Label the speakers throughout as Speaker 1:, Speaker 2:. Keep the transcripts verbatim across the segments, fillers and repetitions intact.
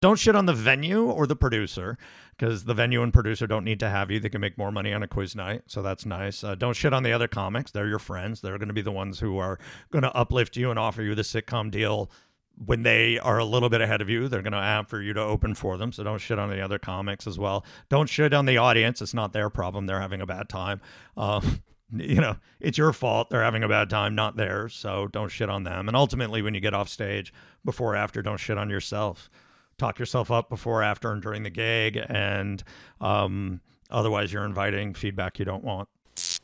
Speaker 1: Don't shit on the venue or the producer, because the venue and producer don't need to have you. They can make more money on a quiz night, so that's nice. Uh, don't shit on the other comics. They're your friends. They're going to be the ones who are going to uplift you and offer you the sitcom deal when they are a little bit ahead of you. They're going to ask for you to open for them, so don't shit on the other comics as well. Don't shit on the audience. It's not their problem. They're having a bad time. Uh, you know, it's your fault. They're having a bad time, not theirs, so don't shit on them. And ultimately, when you get off stage, before or after, don't shit on yourself. Talk yourself up before, after, and during the gig, and um, otherwise you're inviting feedback you don't want.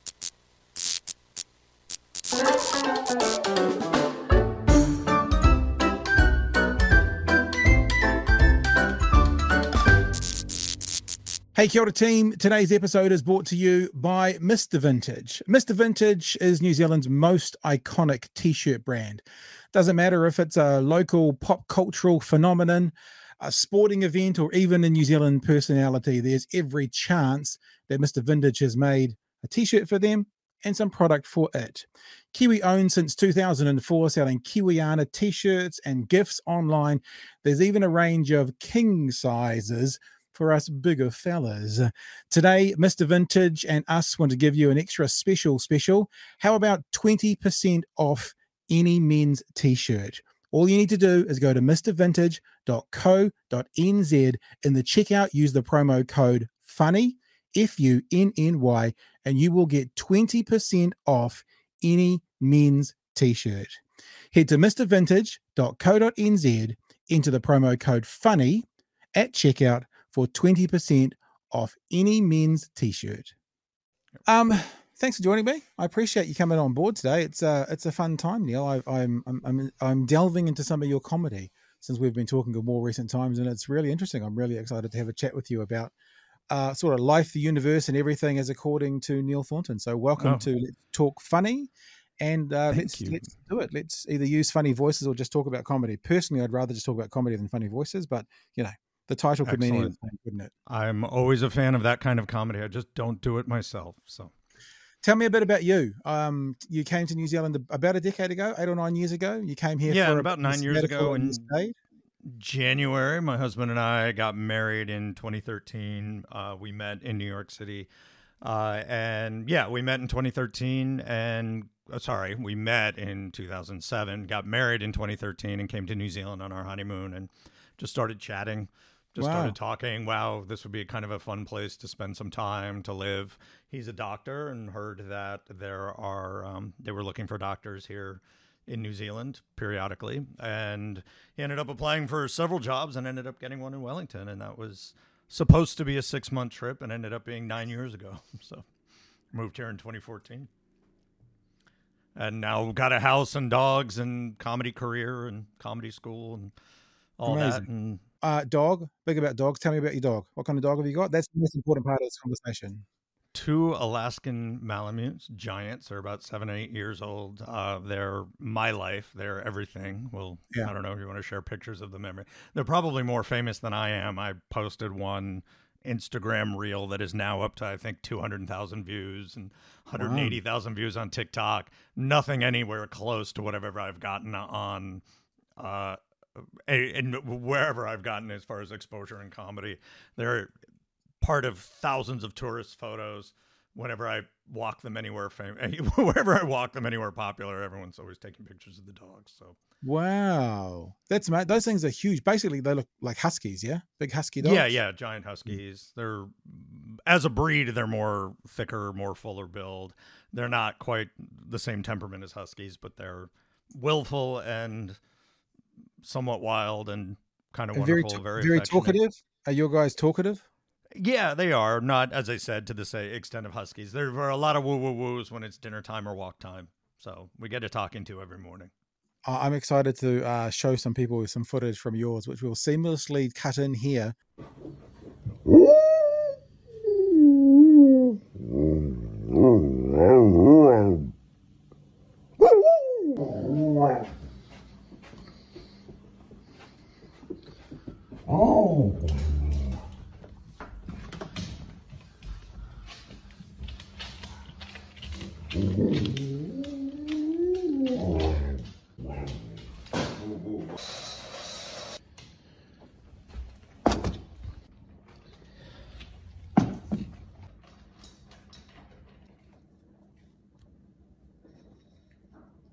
Speaker 2: Hey, kia ora team. Today's episode is brought to you by Mister Vintage. Mister Vintage is New Zealand's most iconic t-shirt brand. Doesn't matter if it's a local pop cultural phenomenon, a sporting event, or even a New Zealand personality, there's every chance that Mister Vintage has made a t-shirt for them and some product for it. Kiwi owned since two thousand four, selling Kiwiana t-shirts and gifts online. There's even a range of king sizes for us bigger fellas. Today, Mister Vintage and us want to give you an extra special special. How about twenty percent off any men's t-shirt? All you need to do is go to mr vintage dot co dot n z. In the checkout, use the promo code FUNNY, F U N N Y, and you will get twenty percent off any men's t-shirt. Head to mr vintage dot co dot n z, enter the promo code FUNNY at checkout for twenty percent off any men's t-shirt. Um, thanks for joining me. I appreciate you coming on board today. It's a, it's a fun time, Neil. I, I'm, I'm, I'm, I'm delving into some of your comedy since we've been talking in more recent times, and it's really interesting. I'm really excited to have a chat with you about uh, sort of life, the universe, and everything as according to Neil Thornton. So welcome oh. to Let's Talk Funny, and uh, let's you. let's do it. Let's either use funny voices or just talk about comedy. Personally, I'd rather just talk about comedy than funny voices, but you know, the title could Excellent. mean anything, couldn't it?
Speaker 1: I'm always a fan of that kind of comedy. I just don't do it myself. So
Speaker 2: tell me a bit about you. Um, you came to New Zealand about a decade ago, eight or nine years ago. You came here
Speaker 1: yeah,
Speaker 2: for
Speaker 1: about
Speaker 2: a,
Speaker 1: nine years ago in
Speaker 2: stayed.
Speaker 1: January. My husband and I got married in twenty thirteen. Uh, we met in New York City. Uh, and yeah, we met in twenty thirteen and uh, sorry, we met in two thousand seven, got married in twenty thirteen and came to New Zealand on our honeymoon and just started chatting. Just wow. started talking. Wow, this would be kind of a fun place to spend some time, to live. He's a doctor and heard that there are, um, they were looking for doctors here in New Zealand periodically. And he ended up applying for several jobs and ended up getting one in Wellington. And that was supposed to be a six month trip and ended up being nine years ago. So moved here in twenty fourteen. And now got a house and dogs and comedy career and comedy school and all Amazing. that. And
Speaker 2: Uh, dog, big about dogs. Tell me about your dog. What kind of dog have you got? That's the most important part of this conversation.
Speaker 1: Two Alaskan Malamutes, giants. They're about seven, eight years old. Uh, they're my life. They're everything. Well, yeah. I don't know if you want to share pictures of them. They're probably more famous than I am. I posted one Instagram reel that is now up to, I think, two hundred thousand views and one hundred eighty thousand wow. views on TikTok. Nothing anywhere close to whatever I've gotten on uh and wherever I've gotten as far as exposure in comedy. They're part of thousands of tourist photos. Whenever I walk them anywhere, fam- wherever I walk them anywhere popular, everyone's always taking pictures of the dogs. So
Speaker 2: wow, that's mate. Those things are huge. Basically, they look like huskies, yeah, big husky dogs.
Speaker 1: Yeah, yeah, giant huskies. They're as a breed, they're more thicker, more fuller build. They're not quite the same temperament as huskies, but they're willful and somewhat wild and kind of and
Speaker 2: wonderful,
Speaker 1: very,
Speaker 2: very, very talkative. Are your guys talkative?
Speaker 1: Yeah, they are. Not, as I said, to the say extent of huskies. There are a lot of woo woo woos when it's dinner time or walk time. So we get a talking to every morning.
Speaker 2: Uh, I'm excited to uh, show some people some footage from yours, which we'll seamlessly cut in here. Oh.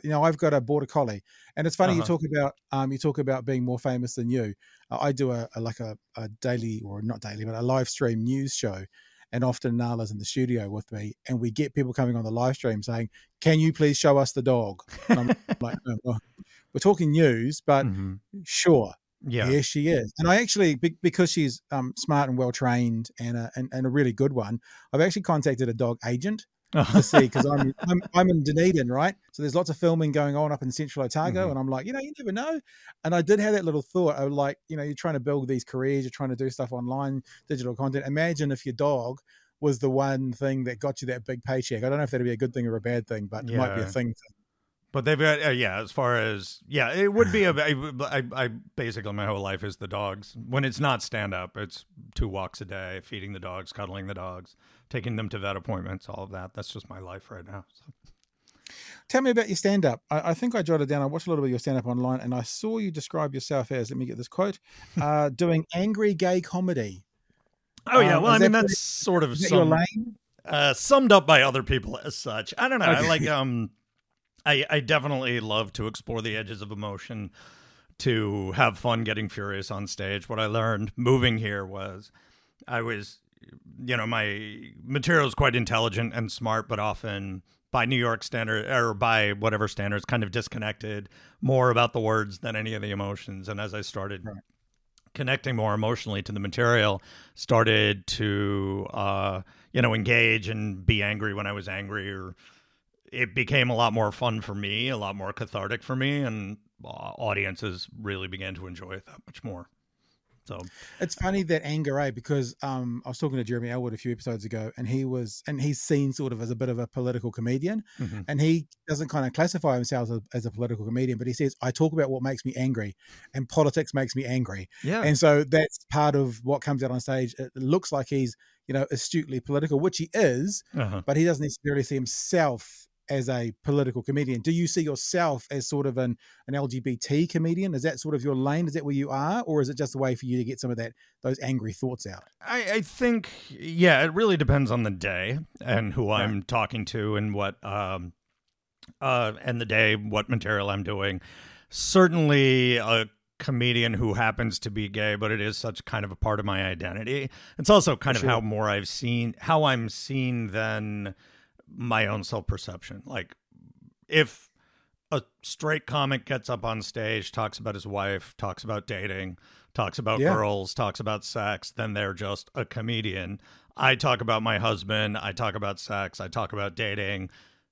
Speaker 2: you know, I've got a border collie, and it's funny
Speaker 1: Uh-huh.
Speaker 2: you talk about um, you talk about being more famous than you. Uh, I do a, a like a, a daily or not daily, but a live stream news show, and often Nala's in the studio with me, and we get people coming on the live stream saying, "Can you please show us the dog?" And I'm like, "No, well, we're talking news, but
Speaker 1: hmm
Speaker 2: sure."
Speaker 1: Yeah.
Speaker 2: Here she is, and I actually, because she's um, smart and well trained, and a and, and a really good one, I've actually contacted a dog agent to see, because I'm, I'm I'm in Dunedin, right? So there's lots of filming going on up in Central Otago,
Speaker 1: hmm
Speaker 2: and I'm like, you know, you never know. And I did have that little thought. I was like, you know, you're trying to build these careers, you're trying to do stuff online, digital content. Imagine if your dog was the one thing that got you that big paycheck. I don't know if that'd be a good thing or a bad thing, but it might be a
Speaker 1: Yeah.
Speaker 2: thing.
Speaker 1: But they've got, uh, yeah, as far as, yeah, it would be, a, I, I, I basically, my whole life is the dogs. When it's not stand up, it's two walks a day, feeding the dogs, cuddling the dogs, taking them to vet appointments, all of that. That's just my life right now. So.
Speaker 2: Tell me about your stand-up. I, I think I jotted down, I watched a little bit of your stand-up online, and I saw you describe yourself as, let me get this quote, uh, doing angry gay comedy.
Speaker 1: Oh, yeah.
Speaker 2: Um,
Speaker 1: Well, I
Speaker 2: is
Speaker 1: mean,
Speaker 2: that,
Speaker 1: that's sort of
Speaker 2: is that your
Speaker 1: some,
Speaker 2: lane?
Speaker 1: uh, summed up by other people as such. I don't know. I
Speaker 2: Okay.
Speaker 1: like, um, I, I definitely love to explore the edges of emotion, to have fun getting furious on stage. What I learned moving here was I was, you know, my material is quite intelligent and smart, but often by New York standard or by whatever standards, kind of disconnected more about the words than any of the emotions. And as I started
Speaker 2: Right.
Speaker 1: connecting more emotionally to the material, started to, uh, you know, engage and be angry when I was angry, or it became a lot more fun for me, a lot more cathartic for me, and uh, audiences really began to enjoy it that much more. So
Speaker 2: It's funny that anger, eh? Because um, I was talking to Jeremy Elwood a few episodes ago, and he was, and he's seen sort of as a bit of a political comedian,
Speaker 1: mhm.
Speaker 2: and he doesn't kind of classify himself as a, as a political comedian, but he says, I talk about what makes me angry, and politics makes me angry.
Speaker 1: Yeah.
Speaker 2: And so that's part of what comes out on stage. It looks like he's, you know, astutely political, which he is,
Speaker 1: Uh-huh.
Speaker 2: but he doesn't necessarily see himself as a political comedian. Do you see yourself as sort of an, an L G B T comedian? Is that sort of your lane? Is that where you are? Or is it just a way for you to get some of that, those angry thoughts out?
Speaker 1: I, I think, yeah, it really depends on the day and who
Speaker 2: Right.
Speaker 1: I'm talking to and what, um, uh, and the day, what material I'm doing. Certainly a comedian who happens to be gay, but it is such kind of a part of my identity. It's also kind
Speaker 2: For
Speaker 1: of
Speaker 2: sure.
Speaker 1: how more I've seen, how I'm seen than my own self-perception. Like, if a straight comic gets up on stage, talks about his wife, talks about dating, talks about
Speaker 2: Yeah.
Speaker 1: girls, talks about sex, then they're just a comedian. I talk about my husband, I talk about sex, I talk about dating,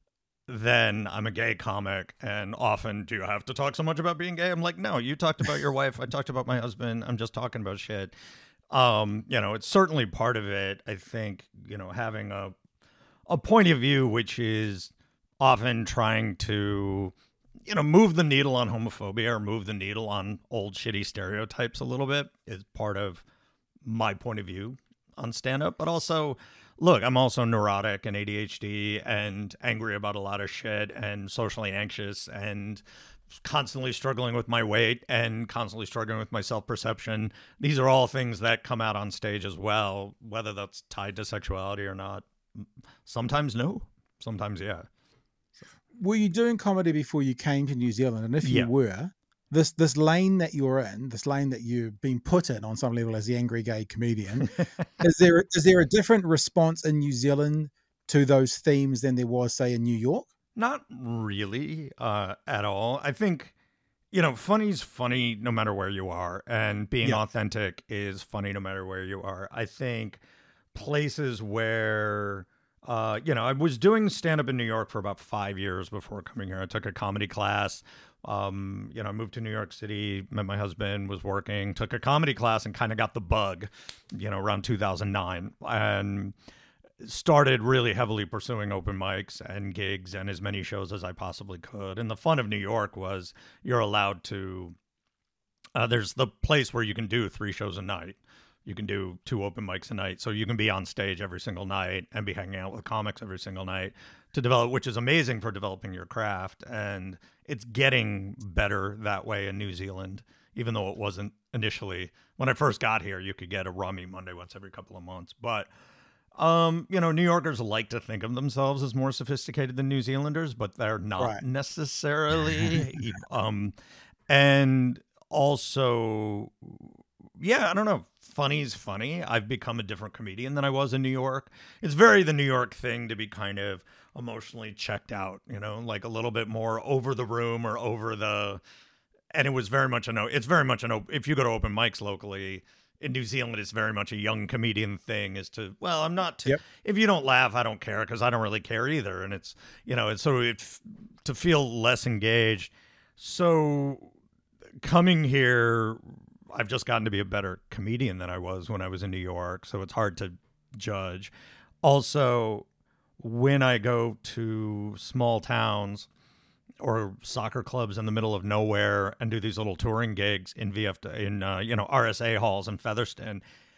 Speaker 1: then I'm a gay comic. And often, do you have to talk so much about being gay? I'm like, no, you talked about your wife, I talked about my husband, I'm just talking about shit. Um, you know, it's certainly part of it. I think, you know, having a a point of view which is often trying to, you know, move the needle on homophobia or move the needle on old shitty stereotypes a little bit is part of my point of view on stand-up. But also, look, I'm also neurotic and A D H D and angry about a lot of shit and socially anxious and constantly struggling with my weight and constantly struggling with my self-perception. These are all things that come out on stage as well, whether that's tied to sexuality or not. Sometimes no, sometimes yeah.
Speaker 2: Were you doing comedy before you came to New Zealand? And if you
Speaker 1: Yeah.
Speaker 2: were, this this lane that you're in, this lane that you've been put in on some level as the angry gay comedian, is there is there a different response in New Zealand to those themes than there was, say, in New York?
Speaker 1: Not really uh, at all. I think, you know, funny's funny no matter where you are, and being
Speaker 2: Yeah.
Speaker 1: authentic is funny no matter where you are. I think places where, uh, you know, I was doing stand up in New York for about five years before coming here. I took a comedy class. Um, you know, I moved to New York City, met my husband, was working, took a comedy class, and kind of got the bug, you know, around two thousand nine. And started really heavily pursuing open mics and gigs and as many shows as I possibly could. And the fun of New York was you're allowed to, uh, there's the place where you can do three shows a night. You can do two open mics a night. So you can be on stage every single night and be hanging out with comics every single night to develop, which is amazing for developing your craft. And it's getting better that way in New Zealand, even though it wasn't initially. When I first got here, you could get a rummy Monday once every couple of months. But Um, you know, New Yorkers like to think of themselves as more sophisticated than New Zealanders, but they're not
Speaker 2: Right.
Speaker 1: necessarily. um, and also, yeah, I don't know. Funny's funny. I've become a different comedian than I was in New York. It's very the New York thing to be kind of emotionally checked out, you know, like a little bit more over the room or over the. And it was very much a no. It's very much a no. If you go to open mics locally in New Zealand, it's very much a young comedian thing. Is to well, I'm not. T-
Speaker 2: Yep.
Speaker 1: if you don't laugh, I don't care because I don't really care either. And it's you know, it's so it to feel less engaged. So coming here, I've just gotten to be a better comedian than I was when I was in New York. So it's hard to judge. Also, when I go to small towns or soccer clubs in the middle of nowhere and do these little touring gigs in V F in uh, you know R S A halls in Featherston,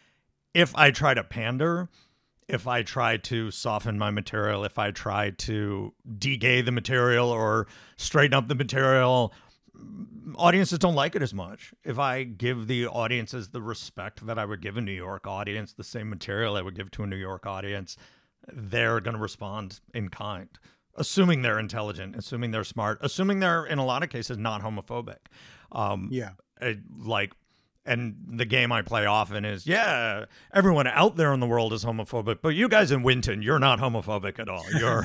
Speaker 1: if I try to pander, if I try to soften my material, if I try to de-gay the material or straighten up the material, audiences don't like it as much. If I give the audiences the respect that I would give a New York audience, the same material I would give to a New York audience, they're going to respond in kind. Assuming they're intelligent, assuming they're smart, assuming they're, in a lot of cases, not homophobic. Um,
Speaker 2: Yeah.
Speaker 1: it, like, and the game I play often is, yeah, everyone out there in the world is homophobic, but you guys in Winton, you're not homophobic at all. You're,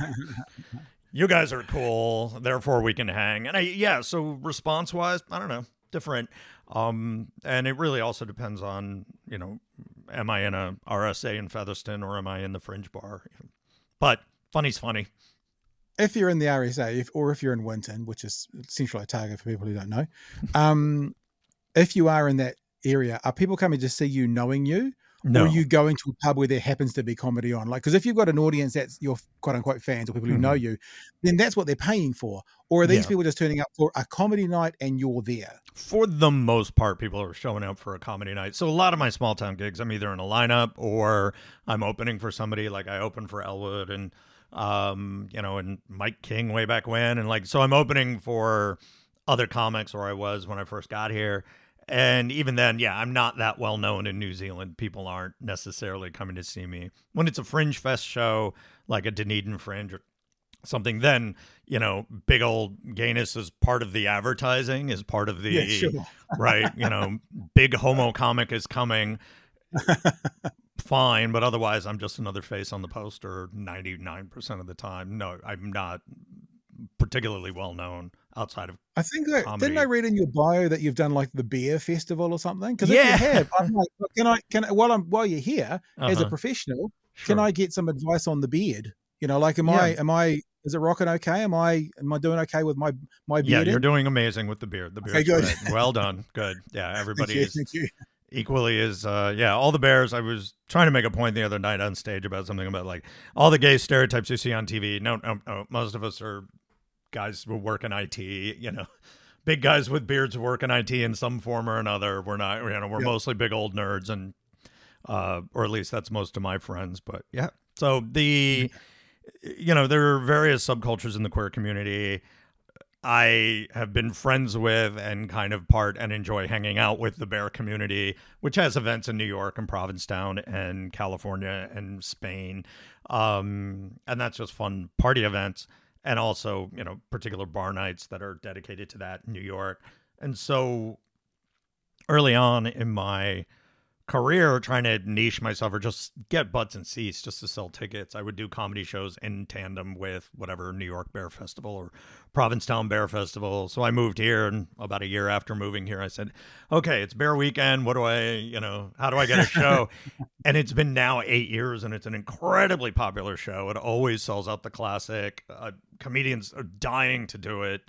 Speaker 1: you guys are cool, therefore we can hang. And I, yeah, so response-wise, I don't know, different. Um, and it really also depends on, you know, am I in a R S A in Featherston or am I in the Fringe Bar? But funny's funny.
Speaker 2: If you're in the R S A, if, or if you're in Winton, which is essentially a target for people who don't know, um, if you are in that area, are people coming to see you knowing you?
Speaker 1: No.
Speaker 2: Or are you going to a pub where there happens to be comedy on? Like, because if you've got an audience that's your quote unquote fans or people who mm-hmm. know you, then that's what they're paying for. Or are these yeah. people just turning up for a comedy night and you're there?
Speaker 1: For the most part, people are showing up for a comedy night. So a lot of my small town gigs, I'm either in a lineup or I'm opening for somebody. Like I opened for Elwood and, um, you know, and Mike King way back when. And like, so I'm opening for other comics, or I was when I first got here. And even then, yeah, I'm not that well known in New Zealand. People aren't necessarily coming to see me. When it's a Fringe Fest show, like a Dunedin Fringe or something, then, you know, big old gayness is part of the advertising, is part of the,
Speaker 2: yeah, sure.
Speaker 1: right, you know, big homo comic is coming. Fine, but otherwise, I'm just another face on the poster ninety-nine percent of the time. No, I'm not particularly well known outside of
Speaker 2: I think that comedy. Didn't I read in your bio that you've done like the beer festival or something? Because
Speaker 1: yeah.
Speaker 2: if you have, I'm like, can I can I, while I'm while you're here uh-huh. as a professional, sure. can I get some advice on the beard? You know, like am yeah. I am I is it rocking okay? Am I am I doing okay with my my beard?
Speaker 1: Yeah, you're doing amazing with the beard. The beard, okay, good. Great. Well done, good. Yeah, everybody
Speaker 2: thank
Speaker 1: is
Speaker 2: you, thank you.
Speaker 1: Equally is uh yeah, all the bears. I was trying to make a point the other night on stage about something about like all the gay stereotypes you see on T V. No, no, no. Most of us are guys who work in I T, you know, big guys with beards who work in I T in some form or another. We're not, you know, we're yep. mostly big old nerds, and uh, or at least that's most of my friends. But yeah, so the, you know, there are various subcultures in the queer community. I have been friends with and kind of part and enjoy hanging out with the bear community, which has events in New York and Provincetown and California and Spain. Um, and that's just fun party events. And also, you know, particular bar nights that are dedicated to that in New York. And so early on in my career, trying to niche myself or just get butts and seats just to sell tickets, I would do comedy shows in tandem with whatever New York Bear Festival or Provincetown Bear Festival. So I moved here, and about a year after moving here, I said, okay, it's Bear Weekend. What do I, you know, how do I get a show? And it's been now eight years, and it's an incredibly popular show. It always sells out the classic. Uh, comedians are dying to do it.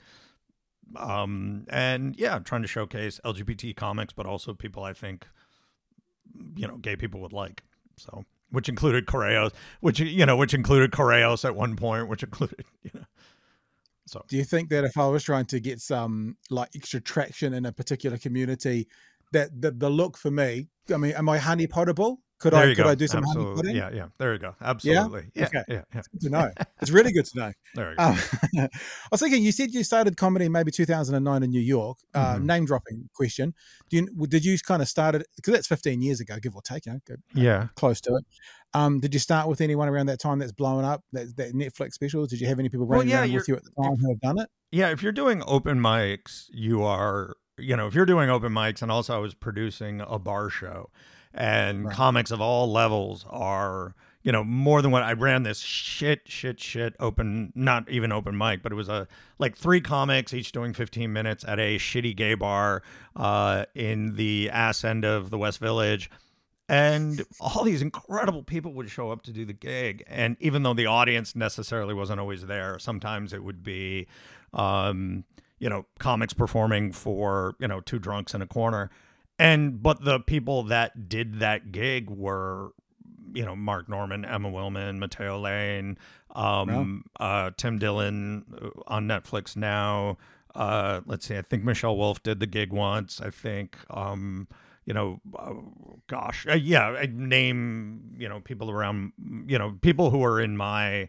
Speaker 1: Um, and yeah, I'm trying to showcase L G B T comics, but also people I think, you know, gay people would like. So, which included Correos, which, you know, which included Correos at one point, which included, you know. So,
Speaker 2: do you think that if I was trying to get some like extra traction in a particular community, that the, the look for me, I mean, am I honey potable? Could
Speaker 1: There
Speaker 2: I
Speaker 1: you
Speaker 2: could
Speaker 1: go.
Speaker 2: I do some honey
Speaker 1: Absolutely.
Speaker 2: pudding?
Speaker 1: Yeah, yeah. There you go.
Speaker 2: Yeah?
Speaker 1: Absolutely. Yeah,
Speaker 2: Okay.
Speaker 1: yeah, yeah.
Speaker 2: It's good to know. It's really good to know.
Speaker 1: There you go.
Speaker 2: Um, I was thinking, you said you started comedy maybe two thousand nine in New York. Uh,
Speaker 1: Mhm.
Speaker 2: Name dropping question. Do you, did you kind of started, because that's fifteen years ago, give or take, you know, go, uh,
Speaker 1: Yeah.
Speaker 2: close to it. Um, did you start with anyone around that time that's blowing up, that, that Netflix specials? Did you have any people
Speaker 1: Well,
Speaker 2: running
Speaker 1: yeah,
Speaker 2: around
Speaker 1: you're
Speaker 2: with you at the time
Speaker 1: if
Speaker 2: who have done it?
Speaker 1: yeah, if you're doing open mics, you are, you know, if you're doing open mics, and also I was producing a bar show, and
Speaker 2: Right.
Speaker 1: comics of all levels are, you know, more than what I ran this shit, shit, shit open, not even open mic, but it was a like three comics each doing fifteen minutes at a shitty gay bar uh, in the ass end of the West Village. And all these incredible people would show up to do the gig. And even though the audience necessarily wasn't always there, sometimes it would be, um, you know, comics performing for, you know, two drunks in a corner. And, but the people that did that gig were, you know, Mark Norman, Emma Willman, Mateo Lane, um, uh, Tim Dillon on Netflix now. Uh, let's see, I think Michelle Wolf did the gig once. I think, um, you know, uh, gosh, uh, yeah, I name, you know, people around, you know, people who are in my,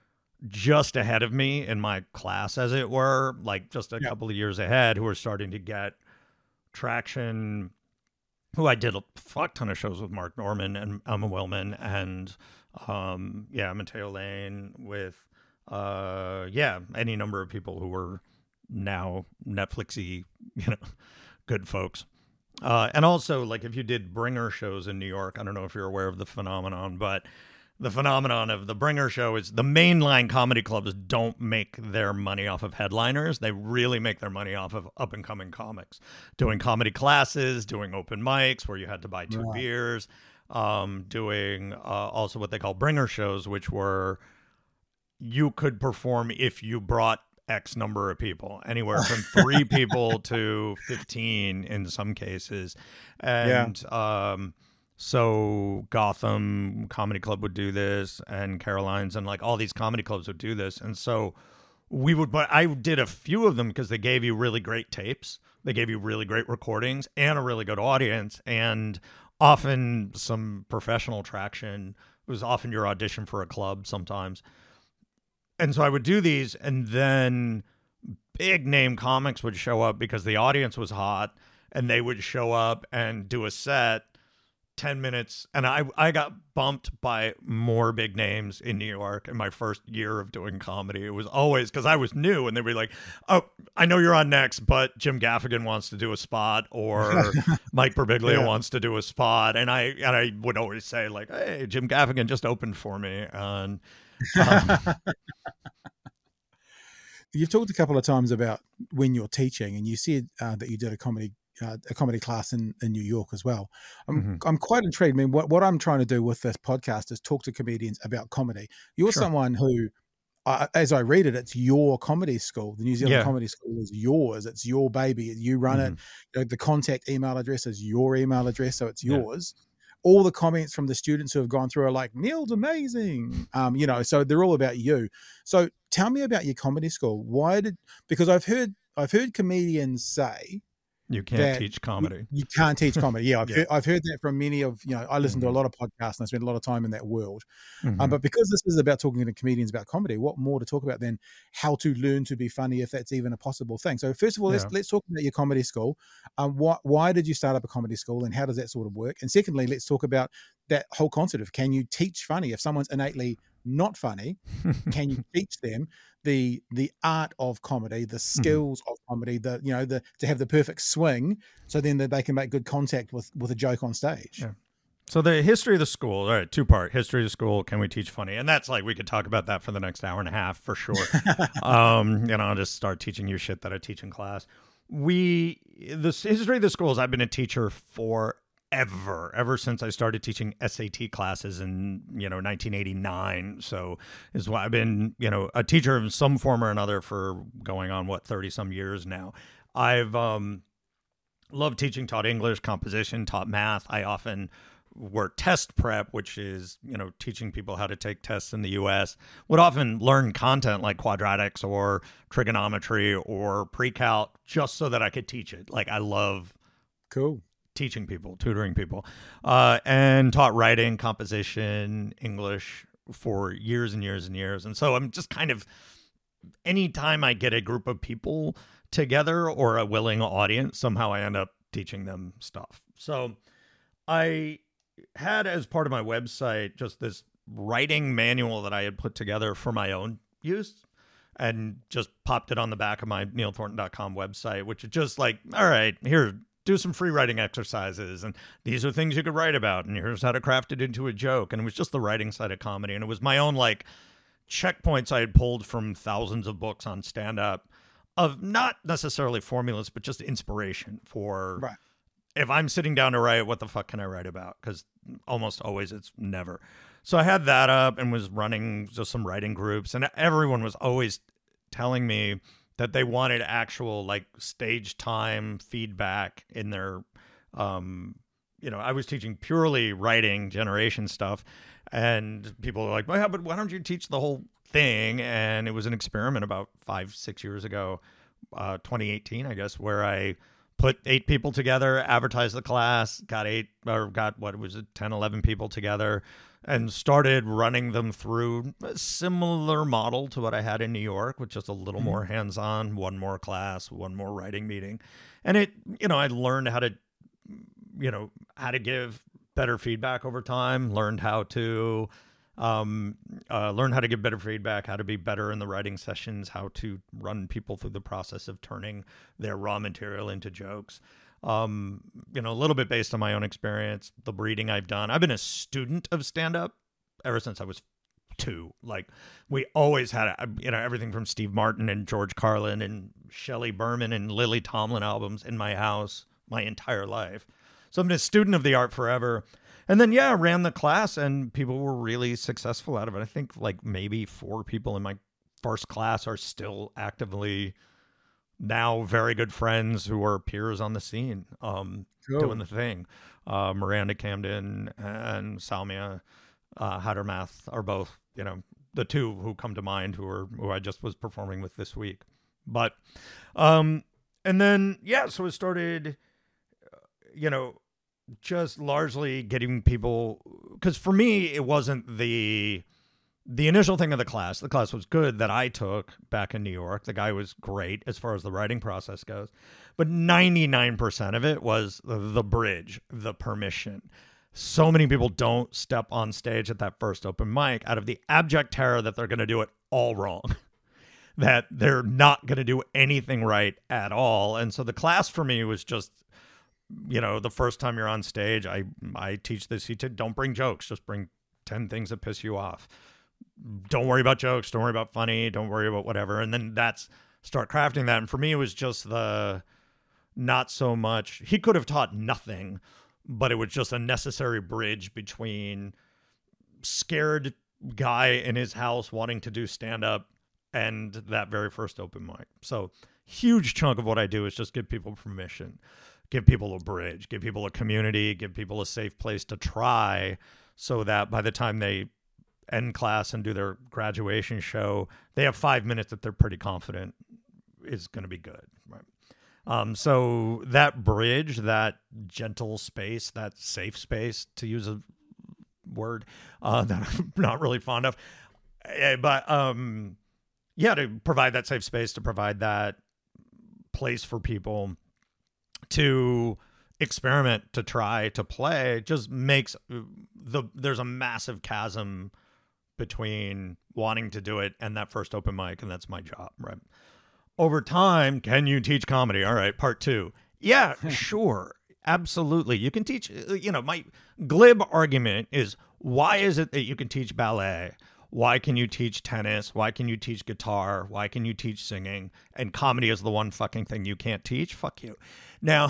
Speaker 1: just ahead of me in my class, as it were, like just a
Speaker 2: Yeah.
Speaker 1: couple of years ahead, who are starting to get traction, who I did a fuck ton of shows with Mark Norman and Emma Willman and, um, yeah, Mateo Lane with, uh, yeah, any number of people who were now Netflixy, you know, good folks. Uh, and also, like, if you did bringer shows in New York, I don't know if you're aware of the phenomenon, but the phenomenon of the bringer show is the mainline comedy clubs don't make their money off of headliners. They really make their money off of up and coming comics, doing comedy classes, doing open mics where you had to buy two
Speaker 2: Right.
Speaker 1: beers, um, doing uh, also what they call bringer shows, which were you could perform if you brought X number of people, anywhere from three people to fifteen in some cases. And um, so Gotham Comedy Club would do this, and Caroline's, and like all these comedy clubs would do this. And so we would, but I did a few of them because they gave you really great tapes. They gave you really great recordings and a really good audience, and often some professional traction. It was often your audition for a club sometimes. And so I would do these, and then big name comics would show up because the audience was hot, and they would show up and do a set ten minutes. And I, I got bumped by more big names in New York in my first year of doing comedy. It was always because I was new, and they'd be like, oh, I know you're on next, but Jim Gaffigan wants to do a spot, or Mike Birbiglia
Speaker 2: Yeah.
Speaker 1: wants to do a spot. And I, and I would always say, like, hey, Jim Gaffigan just opened for me. And um,
Speaker 2: You've talked a couple of times about when you're teaching, and you said uh, that you did a comedy uh, a comedy class in, in New York as well. I'm
Speaker 1: Mhm.
Speaker 2: I'm quite intrigued. I mean, what, what I'm trying to do with this podcast is talk to comedians about comedy. You're
Speaker 1: Sure.
Speaker 2: someone who, uh, as I read it, it's your comedy school. The New Zealand
Speaker 1: Yeah.
Speaker 2: Comedy School is yours. It's your baby. You run it.
Speaker 1: Mhm.
Speaker 2: You know, the contact email address is your email address, so it's
Speaker 1: Yeah.
Speaker 2: yours. All the comments from the students who have gone through are like, Neil's amazing. Um, you know, so they're all about you. So tell me about your comedy school. Why did, because I've heard, I've heard comedians say
Speaker 1: You can't
Speaker 2: that
Speaker 1: teach
Speaker 2: you,
Speaker 1: comedy.
Speaker 2: you can't teach comedy. Yeah. I've,
Speaker 1: Yeah.
Speaker 2: heard, I've heard that from many of, you know, I listen to a
Speaker 1: Mhm.
Speaker 2: lot of podcasts and I spend a lot of time in that world. Um,
Speaker 1: Mhm.
Speaker 2: but because this is about talking to comedians about comedy, what more to talk about than how to learn to be funny, if that's even a possible thing? So first of all, let's
Speaker 1: Yeah.
Speaker 2: let's talk about your comedy school. Um, why why did you start up a comedy school, and how does that sort of work? And secondly, let's talk about that whole concept of, can you teach funny? If someone's innately not funny, can you teach them the the art of comedy, the skills of comedy, the you know the to have the perfect swing, so then that they can make good contact with with a joke on stage?
Speaker 1: Yeah. So the history of the school, all right, two part history of the school. Can we teach funny? And that's like, we could talk about that for the next hour and a half for sure. um, you know, I'll just start teaching you shit that I teach in class. We, the history of the school is, I've been a teacher for ever, ever since I started teaching S A T classes in, you know, nineteen eighty-nine. So is why I've been, you know, a teacher of some form or another for going on, what, thirty some years now. I've, um, loved teaching, taught English, composition, taught math. I often were test prep, which is, you know, teaching people how to take tests in the U S, would often learn content like quadratics or trigonometry or pre-calc just so that I could teach it. Like, I love
Speaker 2: Cool.
Speaker 1: teaching people, tutoring people, uh, and taught writing, composition, English for years and years and years. And so I'm just kind of, anytime I get a group of people together or a willing audience, somehow I end up teaching them stuff. So I had, as part of my website, just this writing manual that I had put together for my own use, and just popped it on the back of my neil thornton dot com website, which is just like, all right, here, do some free writing exercises, and these are things you could write about, and here's how to craft it into a joke. And it was just the writing side of comedy, and it was my own like checkpoints I had pulled from thousands of books on stand-up, of not necessarily formulas, but just inspiration for,
Speaker 2: right.
Speaker 1: if I'm sitting down to write, what the fuck can I write about? Because almost always it's never. So I had that up and was running just some writing groups, and everyone was always telling me that they wanted actual like stage time feedback in their, um, you know, I was teaching purely writing generation stuff, and people were like, well, yeah, but why don't you teach the whole thing? And it was an experiment about five, six years ago, uh, twenty eighteen, I guess, where I put eight people together, advertised the class, got eight or got what was it, ten, eleven people together, and started running them through a similar model to what I had in New York, with just a little mm-hmm. more hands-on, one more class, one more writing meeting. And it, you know, I learned how to, you know, how to give better feedback over time, learned how to, um, uh, learn how to give better feedback, how to be better in the writing sessions, how to run people through the process of turning their raw material into jokes. Um, you know, a little bit based on my own experience, the reading I've done. I've been a student of stand-up ever since I was two. Like, we always had, you know, everything from Steve Martin and George Carlin and Shelley Berman and Lily Tomlin albums in my house my entire life. So I've been a student of the art forever. And then, yeah, I ran the class, and people were really successful out of it. I think like maybe four people in my first class are still actively now very good friends who are peers on the scene, um, cool. doing the thing. Uh, Miranda Camden and Salmia uh, Hadermath are both, you know, the two who come to mind who are who I just was performing with this week. But, um, and then, yeah, so it started, you know, just largely getting people, because for me, it wasn't the... The initial thing of the class, the class was good that I took back in New York. The guy was great as far as the writing process goes. But ninety-nine percent of it was the bridge, the permission. So many people don't step on stage at that first open mic out of the abject terror that they're going to do it all wrong, that they're not going to do anything right at all. And so the class for me was just, you know, the first time you're on stage, I, I teach this. You don't bring jokes, just bring ten things that piss you off. Don't worry about jokes. Don't worry about funny. Don't worry about whatever. And then that's start crafting that. And for me, it was just the not so much. He could have taught nothing, but it was just a necessary bridge between scared guy in his house wanting to do stand up and that very first open mic. So huge chunk of what I do is just give people permission, give people a bridge, give people a community, give people a safe place to try, so that by the time they end class and do their graduation show, they have five minutes that they're pretty confident is going to be good. Right. Um, so that bridge, that gentle space, that safe space, to use a word uh, that I'm not really fond of, but um, yeah, to provide that safe space, to provide that place for people to experiment, to try, to play, just makes the, there's a massive chasm between wanting to do it and that first open mic, and that's my job, right? Over time, can you teach comedy? All right, part two. Yeah, sure, absolutely. You can teach, you know, my glib argument is, why is it that you can teach ballet? Why can you teach tennis? Why can you teach guitar? Why can you teach singing? And comedy is the one fucking thing you can't teach? Fuck you. Now,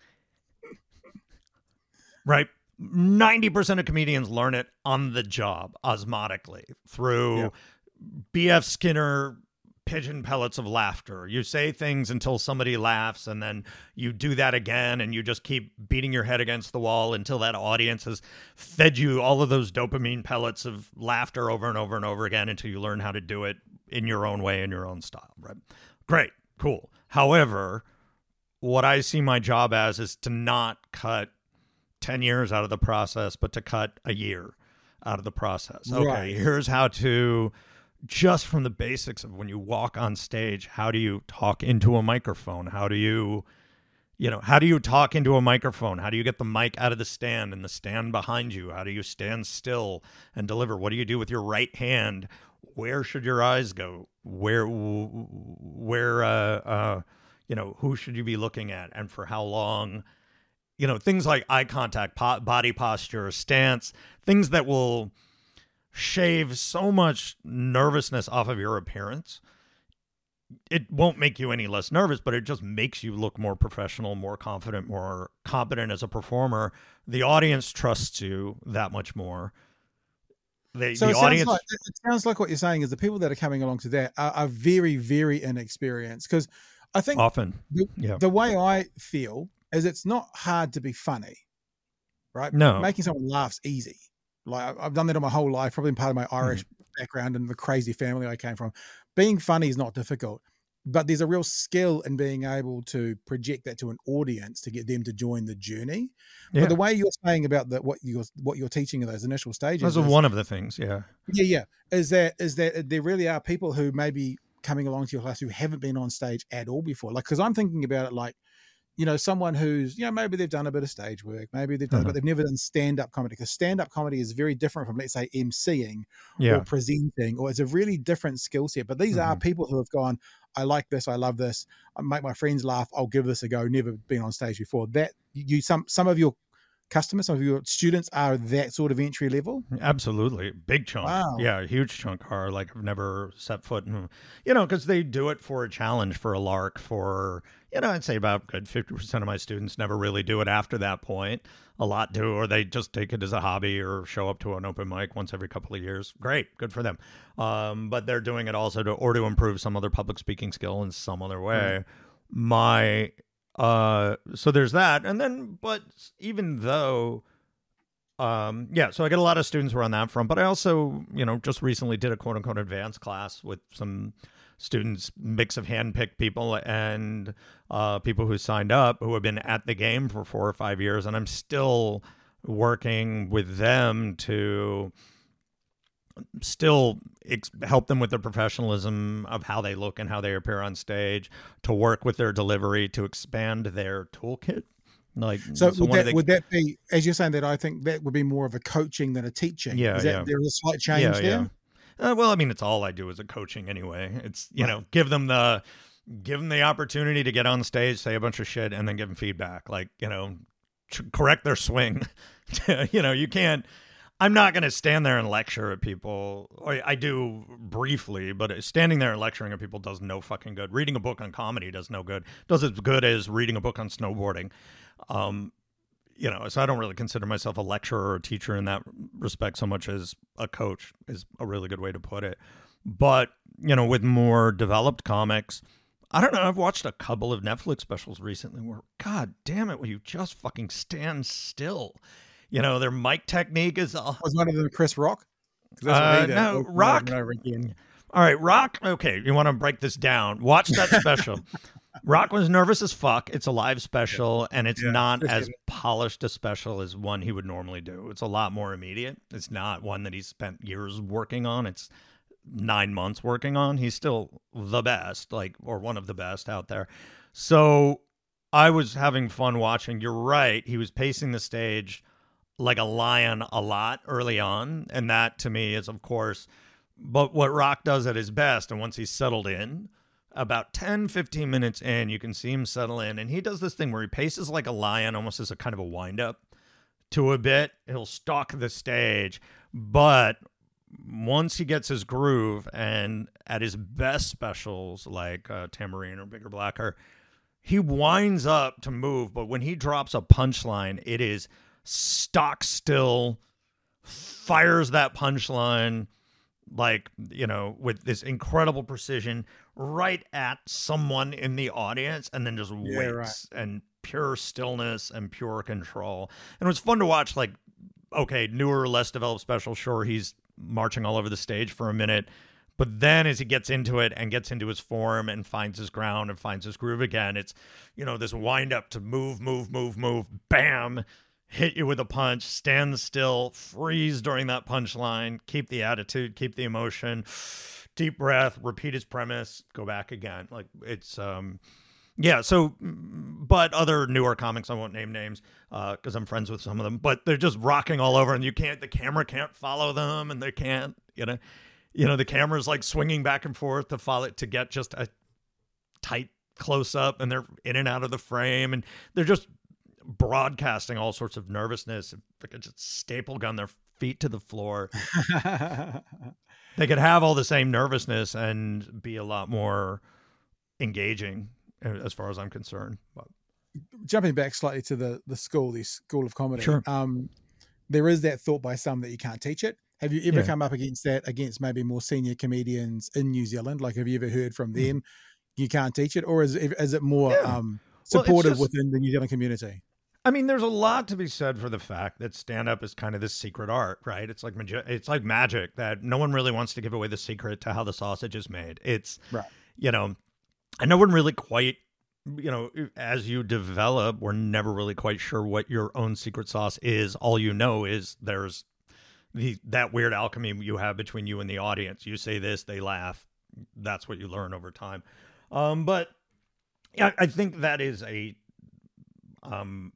Speaker 1: right? ninety percent of comedians learn it on the job, osmotically, through yeah. B F Skinner pigeon pellets of laughter. You say things until somebody laughs, and then you do that again, and you just keep beating your head against the wall until that audience has fed you all of those dopamine pellets of laughter over and over and over again, until you learn how to do it in your own way, in your own style, right? Great, cool. However, what I see my job as is to not cut ten years out of the process, but to cut a year out of the process. Okay,
Speaker 2: Right.
Speaker 1: here's how to, just from the basics of when you walk on stage, how do you talk into a microphone? How do you, you know, how do you talk into a microphone? How do you get the mic out of the stand and the stand behind you? How do you stand still and deliver? What do you do with your right hand? Where should your eyes go? Where, where, uh, uh, you know, who should you be looking at and for how long? You know, things like eye contact, po- body posture, stance, things that will shave so much nervousness off of your appearance. It won't make you any less nervous, but it just makes you look more professional, more confident, more competent as a performer. The audience trusts you that much more. They,
Speaker 2: So
Speaker 1: the
Speaker 2: it sounds,
Speaker 1: audience,
Speaker 2: like, it sounds like what you're saying is the people that are coming along to that are, are very, very inexperienced. Because I think
Speaker 1: often,
Speaker 2: the,
Speaker 1: yeah,
Speaker 2: the way I feel is it's not hard to be funny, right?
Speaker 1: No.
Speaker 2: Making someone laugh's easy. Like I've done that all my whole life, probably part of my Irish
Speaker 1: Mhm.
Speaker 2: background and the crazy family I came from. Being funny is not difficult, but there's a real skill in being able to project that to an audience to get them to join the journey.
Speaker 1: Yeah.
Speaker 2: But the way you're saying about that, what you're what you're teaching in those initial stages,
Speaker 1: Those
Speaker 2: is,
Speaker 1: are one of the things. Yeah.
Speaker 2: yeah, yeah, is that is that there really are people who may be coming along to your class who haven't been on stage at all before. Like, because I'm thinking about it like, you know, someone who's, you know, maybe they've done a bit of stage work, maybe they've done,
Speaker 1: Uh-huh.
Speaker 2: but they've never done stand-up comedy, because stand-up comedy is very different from, let's say, emceeing
Speaker 1: Yeah.
Speaker 2: or presenting, or it's a really different skill set. But these are
Speaker 1: Mhm.
Speaker 2: people who have gone, I like this, I love this, I make my friends laugh, I'll give this a go, never been on stage before. That you some some of your customers, some of your students are that sort of entry level.
Speaker 1: Absolutely. Big chunk.
Speaker 2: Wow.
Speaker 1: Yeah. A huge chunk are like, I've never set foot in, you know, because they do it for a challenge, for a lark, for, you know, I'd say about good fifty percent of my students never really do it after that point. A lot do, or they just take it as a hobby or show up to an open mic once every couple of years. Great. Good for them. Um, but they're doing it also to, or to improve some other public speaking skill in some other way. Mm-hmm. My, uh, so there's that. And then, but even though, um, yeah, so I get a lot of students who are on that front, but I also, you know, just recently did a quote unquote advanced class with some students, mix of handpicked people and uh, people who signed up who have been at the game for four or five years. And I'm still working with them to still ex- help them with the professionalism of how they look and how they appear on stage, to work with their delivery, to expand their toolkit. Like,
Speaker 2: so,
Speaker 1: so
Speaker 2: would,
Speaker 1: one
Speaker 2: that,
Speaker 1: of the,
Speaker 2: would that be, as you're saying that, I think that would be more of a coaching than a teaching.
Speaker 1: Yeah,
Speaker 2: Is that
Speaker 1: yeah.
Speaker 2: there's a slight change
Speaker 1: yeah,
Speaker 2: there?
Speaker 1: Yeah. Uh, well, I mean, it's all I do is a coaching anyway. It's, you
Speaker 2: Right.
Speaker 1: know, give them the, give them the opportunity to get on stage, say a bunch of shit, and then give them feedback. Like, you know, ch- correct their swing. You know, you can't, I'm not going to stand there and lecture at people. Or I do briefly, but standing there and lecturing at people does no fucking good. Reading a book on comedy does no good. Does as good as reading a book on snowboarding. Um, you know, so I don't really consider myself a lecturer or a teacher in that respect so much as a coach is a really good way to put it. But, you know, with more developed comics, I don't know, I've watched a couple of Netflix specials recently where, God damn it, will you just fucking stand still? You know, their mic technique is all...
Speaker 2: Was one of them Chris Rock? 'Cause that's what
Speaker 1: Uh,
Speaker 2: he did
Speaker 1: no,
Speaker 2: over and
Speaker 1: Rock-
Speaker 2: over and over again.
Speaker 1: All right, Rock, okay, you want to break this down. Watch that special. Rock was nervous as fuck. It's a live special, and it's
Speaker 2: Yeah,
Speaker 1: not
Speaker 2: for
Speaker 1: as
Speaker 2: sure.
Speaker 1: polished a special as one he would normally do. It's a lot more immediate. It's not one that he's spent years working on. It's nine months working on. He's still the best, like, or one of the best out there. So I was having fun watching. You're right. He was pacing the stage like a lion a lot early on. And that to me is, of course, but what Rock does at his best. And once he's settled in, about ten, fifteen minutes in, you can see him settle in. And he does this thing where he paces like a lion, almost as a kind of a wind up to a bit. He'll stalk the stage. But once he gets his groove, and at his best specials like uh, Tamarine or Bigger Blacker, he winds up to move. But when he drops a punchline, it is stock still, fires that punchline like, you know, with this incredible precision right at someone in the audience, and then just
Speaker 2: Yeah,
Speaker 1: waits
Speaker 2: right.
Speaker 1: and pure stillness and pure control. And it was fun to watch, like, okay, newer, less developed special, sure, he's marching all over the stage for a minute, but then as he gets into it and gets into his form and finds his ground and finds his groove again, it's, you know, this wind up to move, move, move, move, bam. hit you with a punch, stand still, freeze during that punchline, keep the attitude, keep the emotion, deep breath, repeat his premise, go back again. Like it's, um, yeah. So, but other newer comics, I won't name names uh, cause I'm friends with some of them, but they're just rocking all over and you can't, the camera can't follow them and they can't, you know, you know, the camera's like swinging back and forth to follow it to get just a tight close up and they're in and out of the frame and they're just broadcasting all sorts of nervousness. If they could just staple gun their feet to the floor, they could have all the same nervousness and be a lot more engaging as far as I'm concerned. But
Speaker 2: jumping back slightly to the the school, the School of Comedy,
Speaker 1: sure.
Speaker 2: um, there is that thought by some that you can't teach it. Have you ever
Speaker 1: Yeah.
Speaker 2: come up against that against maybe more senior comedians in New Zealand? Like, have you ever heard from them, you can't teach it, or is it, is it more
Speaker 1: Yeah.
Speaker 2: um,
Speaker 1: Well, it's
Speaker 2: supportive
Speaker 1: just-
Speaker 2: within the New Zealand community?
Speaker 1: I mean, there's a lot to be said for the fact that stand-up is kind of this secret art, right? It's like magi- it's like magic that no one really wants to give away the secret to how the sausage is made. It's,
Speaker 2: Right.
Speaker 1: you know, and no one really quite, you know, as you develop, we're never really quite sure what your own secret sauce is. All you know is there's the that weird alchemy you have between you and the audience. You say this, they laugh. That's what you learn over time. Um, but yeah, I think that is a, um.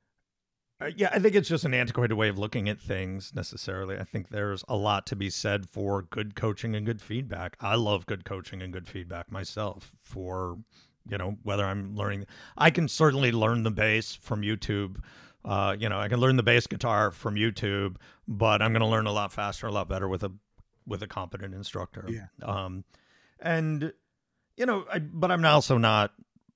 Speaker 1: Uh, yeah, I think it's just an antiquated way of looking at things necessarily. I think there's a lot to be said for good coaching and good feedback. I love good coaching and good feedback myself for, you know, whether I'm learning. I can certainly learn the bass from YouTube. Uh, you know, I can learn the bass guitar from YouTube, but I'm going to learn a lot faster, a lot better with a with a competent instructor.
Speaker 2: Yeah.
Speaker 1: Um, and, you know, I, but I'm also not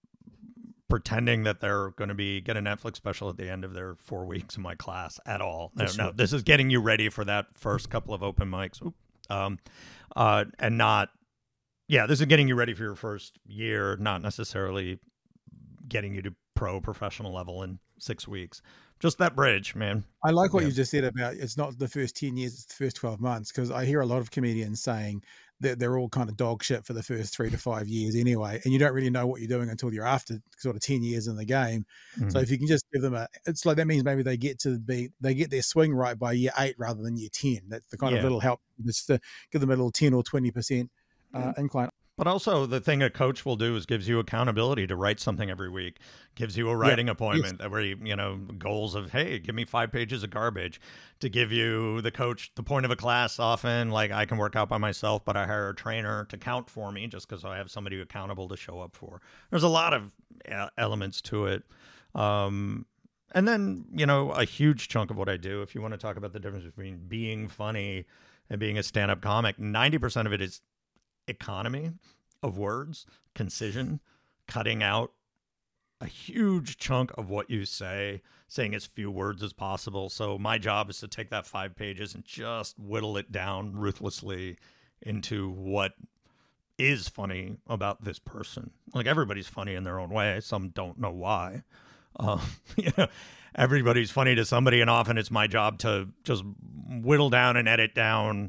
Speaker 1: pretending that they're going to be get a Netflix special at the end of their four weeks in my class at all. No,
Speaker 2: sure.
Speaker 1: no, this is getting you ready for that first couple of open mics. Oop. Um, uh, and not, yeah, this is getting you ready for your first year, not necessarily getting you to pro professional level in six weeks. Just that bridge, man.
Speaker 2: I like what
Speaker 1: Yeah.
Speaker 2: you just said about it's not the first ten years, it's the first twelve months. Cause I hear a lot of comedians saying that they're all kind of dog shit for the first three to five years anyway. And you don't really know what you're doing until you're after sort of ten years in the game.
Speaker 1: Mm-hmm.
Speaker 2: So if you can just give them a, it's like, that means maybe they get to be, they get their swing right by year eight rather than year ten. That's the kind
Speaker 1: Yeah.
Speaker 2: of little help just to give them a little ten or twenty percent uh, incline.
Speaker 1: But also the thing a coach will do is gives you accountability to write something every week, gives you a writing
Speaker 2: Yeah.
Speaker 1: appointment yes. where you, you know, goals of, hey, give me five pages of garbage, to give you the coach, the point of a class often, like I can work out by myself, but I hire a trainer to count for me just because I have somebody accountable to show up for. There's a lot of elements to it. Um, and then, you know, a huge chunk of what I do, if you want to talk about the difference between being funny and being a stand-up comic, ninety percent of it is economy of words, concision, cutting out a huge chunk of what you say, saying as few words as possible. So my job is to take that five pages and just whittle it down ruthlessly into what is funny about this person. Like everybody's funny in their own way. Some don't know why. Uh, you know, everybody's funny to somebody, and often it's my job to just whittle down and edit down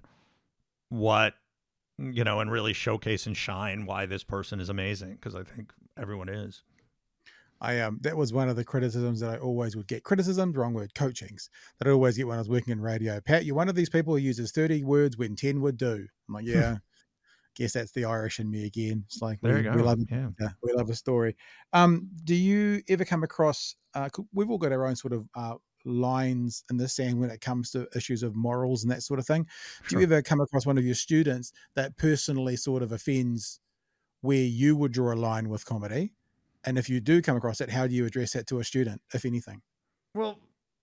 Speaker 1: what, you know, and really showcase and shine why this person is amazing, because I think everyone is.
Speaker 2: I um that was one of the criticisms that I always would get. Criticisms, wrong word, coachings that I always get when I was working in radio. Pat, you're one of these people who uses thirty words when ten would do. I'm like, yeah, guess that's the Irish in me again. It's like,
Speaker 1: there
Speaker 2: we,
Speaker 1: you go.
Speaker 2: we love
Speaker 1: yeah.
Speaker 2: uh, we love a story. Um, do you ever come across? Uh, we've all got our own sort of uh, lines in the sand when it comes to issues of morals and that sort of thing.
Speaker 1: Sure.
Speaker 2: Do you ever come across one of your students that personally sort of offends where you would draw a line with comedy? And if you do come across it, how do you address that to a student, if anything?
Speaker 1: Well,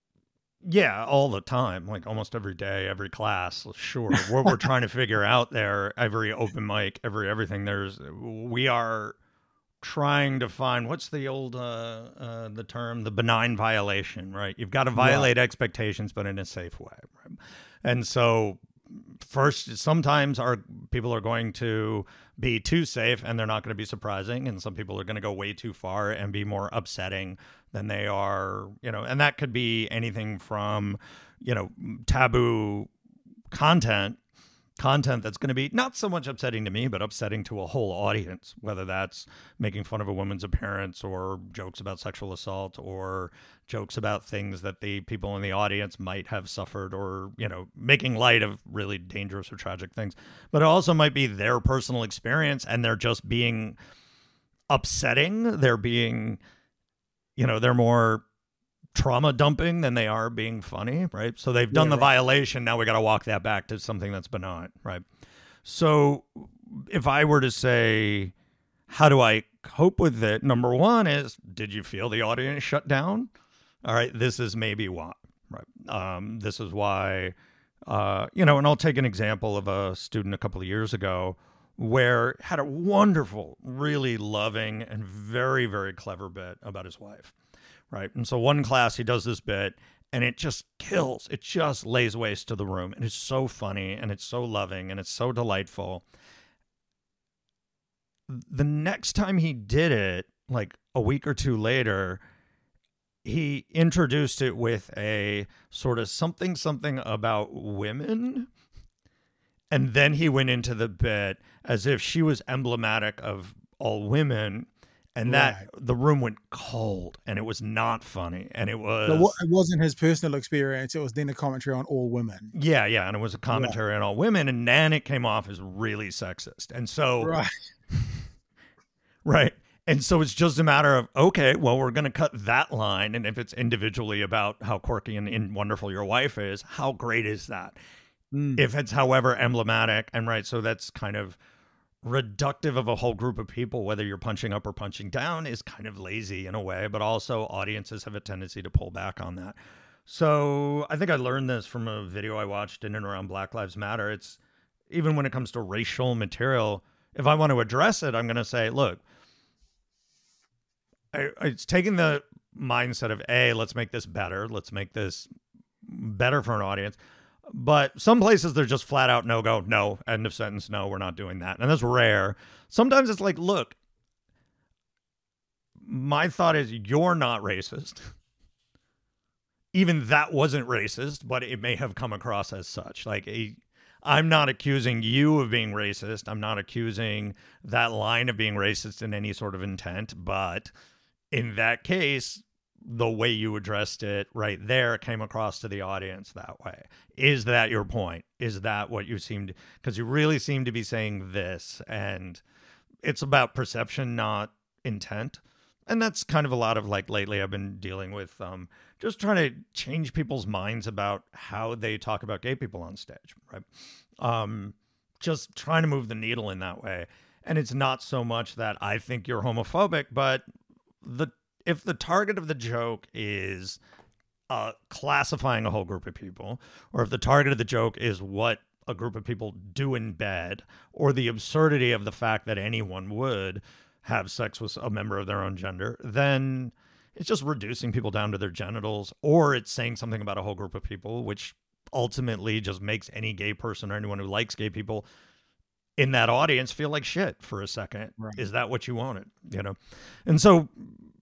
Speaker 1: yeah, all the time, like almost every day, every class. Sure, what we're trying to figure out there, every open mic, every everything. There's we are trying to find what's the old uh, uh, the term, the benign violation, right? You've got to violate right. expectations, but in a safe way, right? And so. First, sometimes our people are going to be too safe and they're not going to be surprising. And some people are going to go way too far and be more upsetting than they are, you know, and that could be anything from, you know, taboo content content that's going to be not so much upsetting to me, but upsetting to a whole audience, whether that's making fun of a woman's appearance or jokes about sexual assault or jokes about things that the people in the audience might have suffered, or, you know, making light of really dangerous or tragic things. But it also might be their personal experience and they're just being upsetting. They're being, you know, they're more trauma dumping than they are being funny, right? So they've done
Speaker 2: Yeah,
Speaker 1: the
Speaker 2: right.
Speaker 1: violation. Now we got to walk that back to something that's benign, right? So if I were to say, how do I cope with it? Number one is, did you feel the audience shut down? All right, this is maybe why, right? Um, this is why, uh, you know, and I'll take an example of a student a couple of years ago where had a wonderful, really loving and very, very clever bit about his wife. Right. And so one class, he does this bit and it just kills. It just lays waste to the room. And it's so funny and it's so loving and it's so delightful. The next time he did it, like a week or two later, he introduced it with a sort of something, something about women. And then he went into the bit as if she was emblematic of all women. And that
Speaker 2: Right.
Speaker 1: the room went cold and it was not funny. And it was,
Speaker 2: So what, it wasn't his personal experience. It was then a commentary on all women.
Speaker 1: yeah, yeah. And it was a commentary on all women. And then it came off as really sexist. And so,
Speaker 2: Right.
Speaker 1: right. And so it's just a matter of, okay, well, we're going to cut that line. And if it's individually about how quirky and, and wonderful your wife is, how great is that?
Speaker 2: Mm.
Speaker 1: If it's however emblematic, and right, so that's kind of reductive of a whole group of people, whether you're punching up or punching down, is kind of lazy in a way, but also audiences have a tendency to pull back on that. So I think I learned this from a video I watched in and around Black Lives Matter. It's even when it comes to racial material, if I want to address it, I'm going to say, look, I, it's taking the mindset of, A, let's make this better. Let's make this better for an audience. But some places they're just flat out no go, no, end of sentence, no, we're not doing that. And that's rare. Sometimes it's like, look, my thought is you're not racist. Even that wasn't racist, but it may have come across as such. Like, a, I'm not accusing you of being racist. I'm not accusing that line of being racist in any sort of intent. But in that case, the way you addressed it right there came across to the audience that way. Is that your point? Is that what you seemed, because you really seem to be saying this, and it's about perception, not intent. And that's kind of a lot of, like, lately I've been dealing with um, just trying to change people's minds about how they talk about gay people on stage, right? Um, just trying to move the needle in that way. And it's not so much that I think you're homophobic, but the if the target of the joke is uh, classifying a whole group of people, or if the target of the joke is what a group of people do in bed, or the absurdity of the fact that anyone would have sex with a member of their own gender, then it's just reducing people down to their genitals, or it's saying something about a whole group of people, which ultimately just makes any gay person or anyone who likes gay people in that audience feel like shit for a second.
Speaker 2: Right.
Speaker 1: Is that what you wanted? You know? And so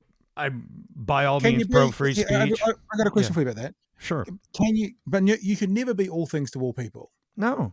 Speaker 1: I, by all
Speaker 2: Can
Speaker 1: means,
Speaker 2: you be-
Speaker 1: pro free
Speaker 2: yeah,
Speaker 1: speech.
Speaker 2: I, I, I got a question for you about that.
Speaker 1: Sure.
Speaker 2: Can you? But you, you can never be all things to all people.
Speaker 1: No.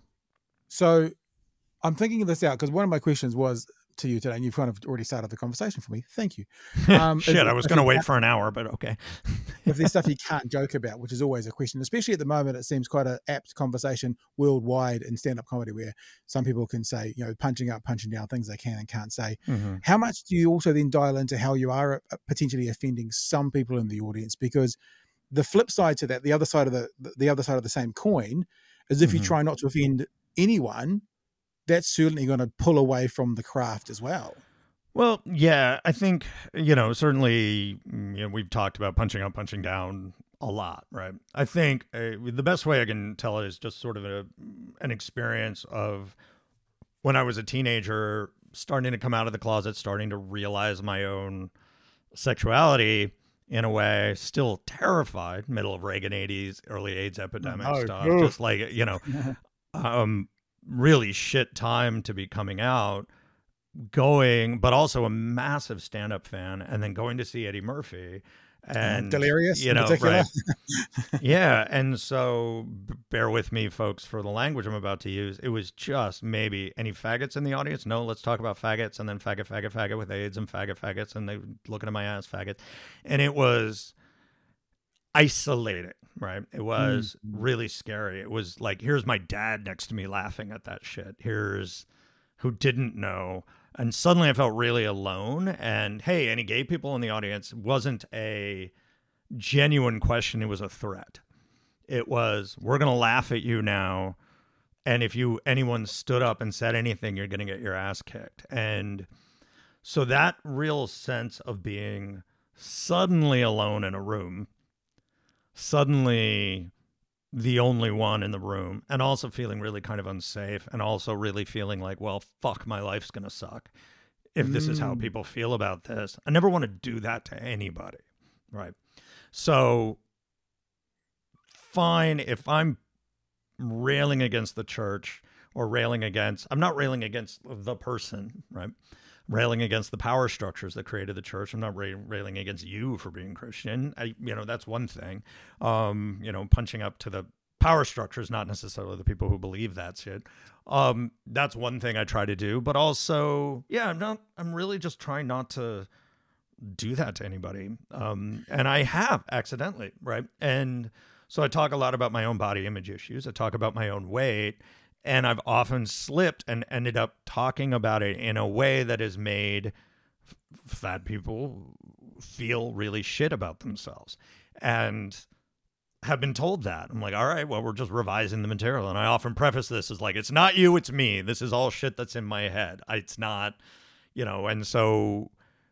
Speaker 2: So I'm thinking of this out because one of my questions was to you today, and you've kind of already started the conversation for me. Thank you. Um,
Speaker 1: Shit,
Speaker 2: if-
Speaker 1: I was
Speaker 2: if
Speaker 1: going to
Speaker 2: you
Speaker 1: wait
Speaker 2: can't-
Speaker 1: for an hour, but okay.
Speaker 2: if there's stuff you can't joke about, which is always a question, especially at the moment, it seems quite an apt conversation worldwide in stand-up comedy where some people can say, you know, punching up, punching down, things they can and can't say.
Speaker 1: Mm-hmm.
Speaker 2: How much do you also then dial into how you are uh, potentially offending some people in the audience? Because the flip side to that, the other side of the the other side of the same coin, is if you
Speaker 1: Mhm.
Speaker 2: try not to offend anyone, that's certainly going to pull away from the craft as well.
Speaker 1: Well, yeah, I think, you know, certainly, mm, you know, we've talked about punching up, punching down a lot, right? I think uh, the best way I can tell it is just sort of a, an experience of when I was a teenager, starting to come out of the closet, starting to realize my own sexuality in a way, still terrified, middle of Reagan eighties, early AIDS epidemic
Speaker 2: Oh,
Speaker 1: stuff,
Speaker 2: oof.
Speaker 1: just like, you know, um, really shit time to be coming out. Going, but also a massive stand-up fan, and then going to see Eddie Murphy and
Speaker 2: uh, Delirious,
Speaker 1: you
Speaker 2: in
Speaker 1: know,
Speaker 2: particular.
Speaker 1: right. Yeah. And so b- bear with me, folks, for the language I'm about to use. It was just maybe any faggots in the audience. No, let's talk about faggots, and then faggot, faggot, faggot with AIDS, and faggot, faggots, and they looking at my ass, faggot. And it was isolating, right? It was
Speaker 2: Mm.
Speaker 1: really scary. It was like, here's my dad next to me laughing at that shit. Here's who didn't know. And suddenly I felt really alone. And hey, any gay people in the audience wasn't a genuine question. It was a threat. It was, we're going to laugh at you now. And if you anyone stood up and said anything, you're going to get your ass kicked. And so that real sense of being suddenly alone in a room, suddenly the only one in the room, and also feeling really kind of unsafe, and also really feeling like, well, fuck, my life's going to suck if this is how
Speaker 2: Mm.
Speaker 1: people feel about this. I never want to do that to anybody, right? So fine, if I'm railing against the church or railing against, I'm not railing against the person, right? Railing against the power structures that created the church. I'm not ra- railing against you for being Christian. I, you know, that's one thing. Um, you know, punching up to the power structures, not necessarily the people who believe that shit. Um, that's one thing I try to do. But also, yeah, I'm not. I'm really just trying not to do that to anybody. Um, and I have accidentally, right? And so I talk a lot about my own body image issues. I talk about my own weight. And I've often slipped and ended up talking about it in a way that has made f- fat people feel really shit about themselves. And have been told that. I'm like, all right, well, we're just revising the material. And I often preface this as like, it's not you, it's me. This is all shit that's in my head. It's not, you know, and so,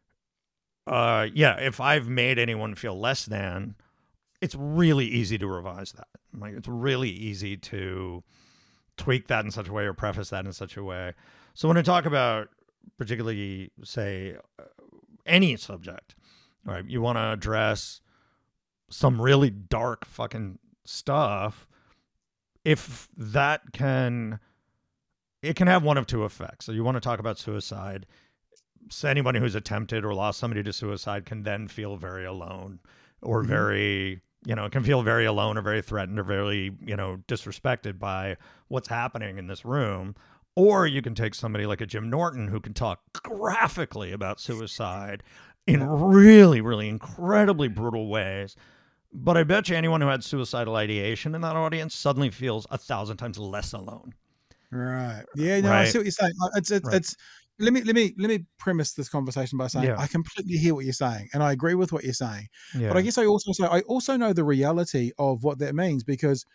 Speaker 1: uh, yeah, if I've made anyone feel less than, it's really easy to revise that. Like, it's really easy to tweak that in such a way or preface that in such a way. So when I talk about particularly, say, uh, any subject, right, you want to address some really dark fucking stuff, if that can, it can have one of two effects. So you want to talk about suicide. So anybody who's attempted or lost somebody to suicide can then feel very alone or
Speaker 2: Mhm.
Speaker 1: very, you know, can feel very alone or very threatened or very, you know, disrespected by what's happening in this room. Or you can take somebody like a Jim Norton who can talk graphically about suicide in really, really incredibly brutal ways. But I bet you anyone who had suicidal ideation in that audience suddenly feels a thousand times less alone.
Speaker 2: Right. Yeah, no, I
Speaker 1: Right.
Speaker 2: see what you're saying. Uh, It's it's
Speaker 1: Right.
Speaker 2: it's let me let me let me premise this conversation by saying
Speaker 1: Yeah.
Speaker 2: I completely hear what you're saying and I agree with what you're saying.
Speaker 1: Yeah.
Speaker 2: But I guess I also say I also know the reality of what that means, because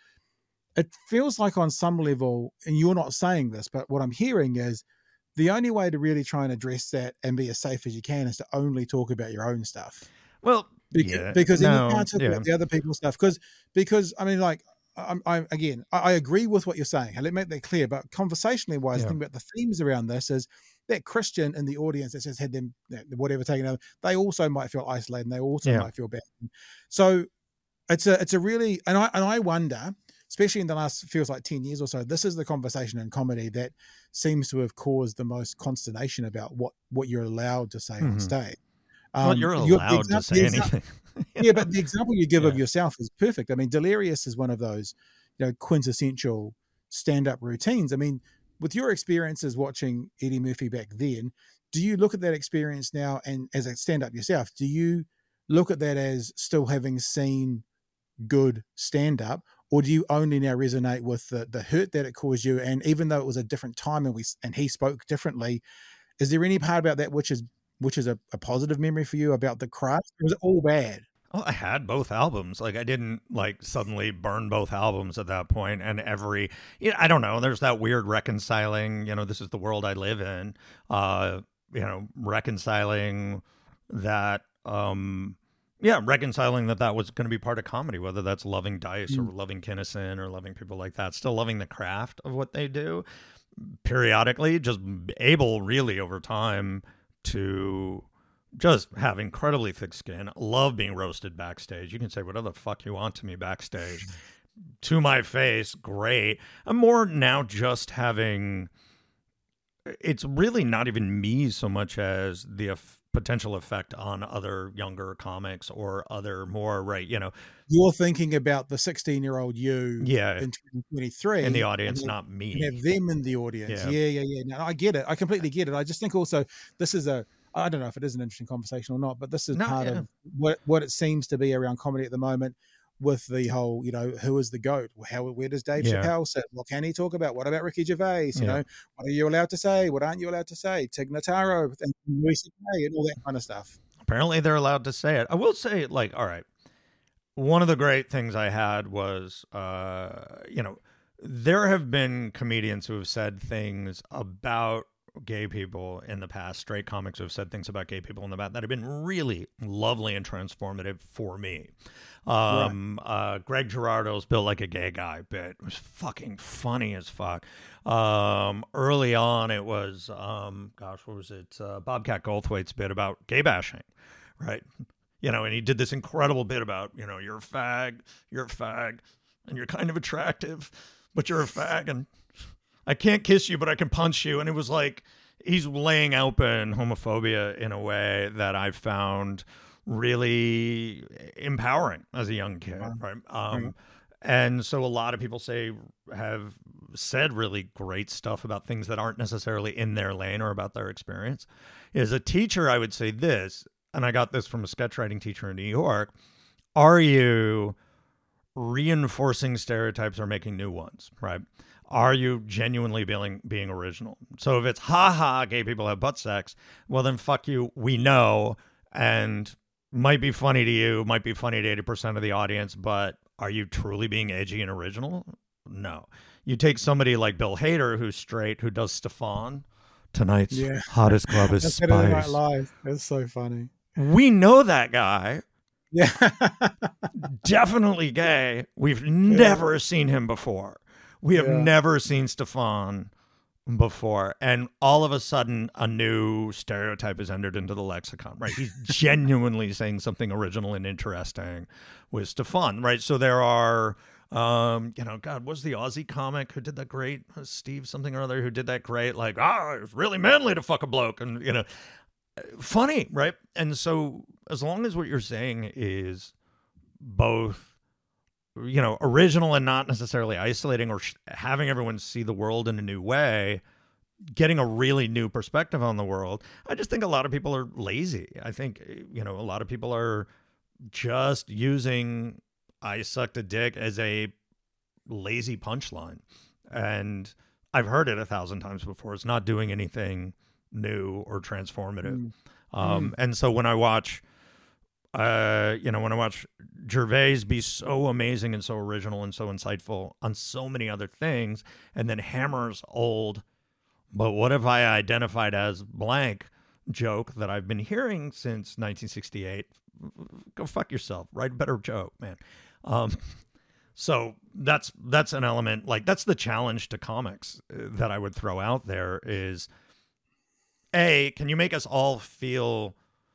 Speaker 2: it feels like on some level, and you're not saying this, but what I'm hearing is the only way to really try and address that and be as safe as you can is to only talk about your own stuff.
Speaker 1: Well,
Speaker 2: Because,
Speaker 1: yeah.
Speaker 2: because then you
Speaker 1: No.
Speaker 2: can't talk
Speaker 1: Yeah.
Speaker 2: about the other people's stuff. Because because I mean, like, I'm, I'm again, I, I agree with what you're saying, and let me make that clear. But conversationally wise,
Speaker 1: Yeah.
Speaker 2: the thing about the themes around this is that Christian in the audience that just had them, whatever, taken over, they also might feel isolated, and they also
Speaker 1: Yeah.
Speaker 2: might feel bad. So it's a it's a really, and I and I wonder, especially in the last feels like ten years or so, this is the conversation in comedy that seems to have caused the most consternation about what what you're allowed to say on
Speaker 1: Mhm.
Speaker 2: stage.
Speaker 1: Well,
Speaker 2: Um,
Speaker 1: you're
Speaker 2: your- the
Speaker 1: allowed to
Speaker 2: exam-
Speaker 1: say
Speaker 2: the exam-
Speaker 1: anything. You
Speaker 2: yeah,
Speaker 1: know?
Speaker 2: but the example you give of
Speaker 1: Yeah.
Speaker 2: yourself is perfect. I mean, Delirious is one of those, you know, quintessential stand-up routines. I mean, with your experiences watching Eddie Murphy back then, do you look at that experience now and as a stand-up yourself, do you look at that as still having seen good stand-up, or do you only now resonate with the the hurt that it caused you? And even though it was a different time and we and he spoke differently, is there any part about that which is which is a, a positive memory for you about the craft? Or was it all bad?
Speaker 1: Well, I had both albums. Like, I didn't like suddenly burn both albums at that point. And every, you know, I don't know. There's that weird reconciling. You know, this is the world I live in. Uh, you know, reconciling that. Um, yeah, reconciling that that was going to be part of comedy, whether that's loving Dice or
Speaker 2: Mm.
Speaker 1: loving Kinnison or loving people like that. Still loving the craft of what they do. Periodically, just able really over time to just have incredibly thick skin. Love being roasted backstage. You can say whatever the fuck you want to me backstage. To my face, great. I'm more now just having, it's really not even me so much as the potential effect on other younger comics or other more, right, you know.
Speaker 2: You're thinking about the sixteen-year-old you
Speaker 1: yeah,
Speaker 2: in twenty twenty-three.
Speaker 1: in the
Speaker 2: and
Speaker 1: audience,
Speaker 2: have,
Speaker 1: not
Speaker 2: and
Speaker 1: me.
Speaker 2: have them in the audience.
Speaker 1: Yeah.
Speaker 2: Yeah, yeah, yeah. No, I get it. I completely get it. I just think also this is a, I don't know if it is an interesting conversation or not, but this is
Speaker 1: No,
Speaker 2: part
Speaker 1: yeah.
Speaker 2: of what, what it seems to be around comedy at the moment with the whole, you know, who is the GOAT? How, where does Dave
Speaker 1: Yeah.
Speaker 2: Chappelle sit? What can he talk about? What about Ricky Gervais? You
Speaker 1: Yeah.
Speaker 2: know, what are you allowed to say? What aren't you allowed to say? Tig Notaro and Louis C K and all that kind of stuff.
Speaker 1: Apparently they're allowed to say it. I will say, like, all right, one of the great things I had was, uh, you know, there have been comedians who have said things about gay people in the past, straight comics who have said things about gay people in the past that have been really lovely and transformative for me. Um, right. uh, Greg Girardo's Built Like a Gay Guy bit was fucking funny as fuck. Um, early on, it was, um, gosh, what was it? Uh, Bobcat Goldthwait's bit about gay bashing, right? You know, and he did this incredible bit about, you know, you're a fag, you're a fag, and you're kind of attractive, but you're a fag, and I can't kiss you, but I can punch you. And it was like, he's laying open homophobia in a way that I found really empowering as a young kid, right? Um, mm-hmm. And so a lot of people say, have said really great stuff about things that aren't necessarily in their lane or about their experience. As a teacher, I would say this, and I got this from a sketch writing teacher in New York: are you reinforcing stereotypes or making new ones, right? Are you genuinely being being original? So if it's, ha ha, gay people have butt sex, well then fuck you, we know, and might be funny to you, might be funny to eighty percent of the audience, but are you truly being edgy and original? No. You take somebody like Bill Hader, who's straight, who does Stefan. Tonight's yeah. hottest club is Spice.
Speaker 2: Night Live. It's so funny.
Speaker 1: We know that guy.
Speaker 2: Yeah.
Speaker 1: Definitely gay. We've yeah. never seen him before. We have yeah. never seen Stefan before. And all of a sudden, a new stereotype is entered into the lexicon, right? He's genuinely saying something original and interesting with Stefan, right? So there are, um, you know, God, what's the Aussie comic who did that great? Steve something or other who did that great, like, ah, oh, it was really manly to fuck a bloke. And, you know, funny, right? And so as long as what you're saying is both, you know, original and not necessarily isolating, or sh- having everyone see the world in a new way, getting a really new perspective on the world. I just think a lot of people are lazy. I think, you know, a lot of people are just using I sucked a dick as a lazy punchline. And I've heard it a thousand times before. It's not doing anything new or transformative. Mm. Um, mm. And so when I watch, uh, you know, when I watch Gervais be so amazing and so original and so insightful on so many other things, and then hammers old, but what if I identified as blank joke that I've been hearing since nineteen sixty-eight? Go fuck yourself. Write a better joke, man. Um, so that's that's an element, like that's the challenge to comics that I would throw out there is, A, can you make us all feel,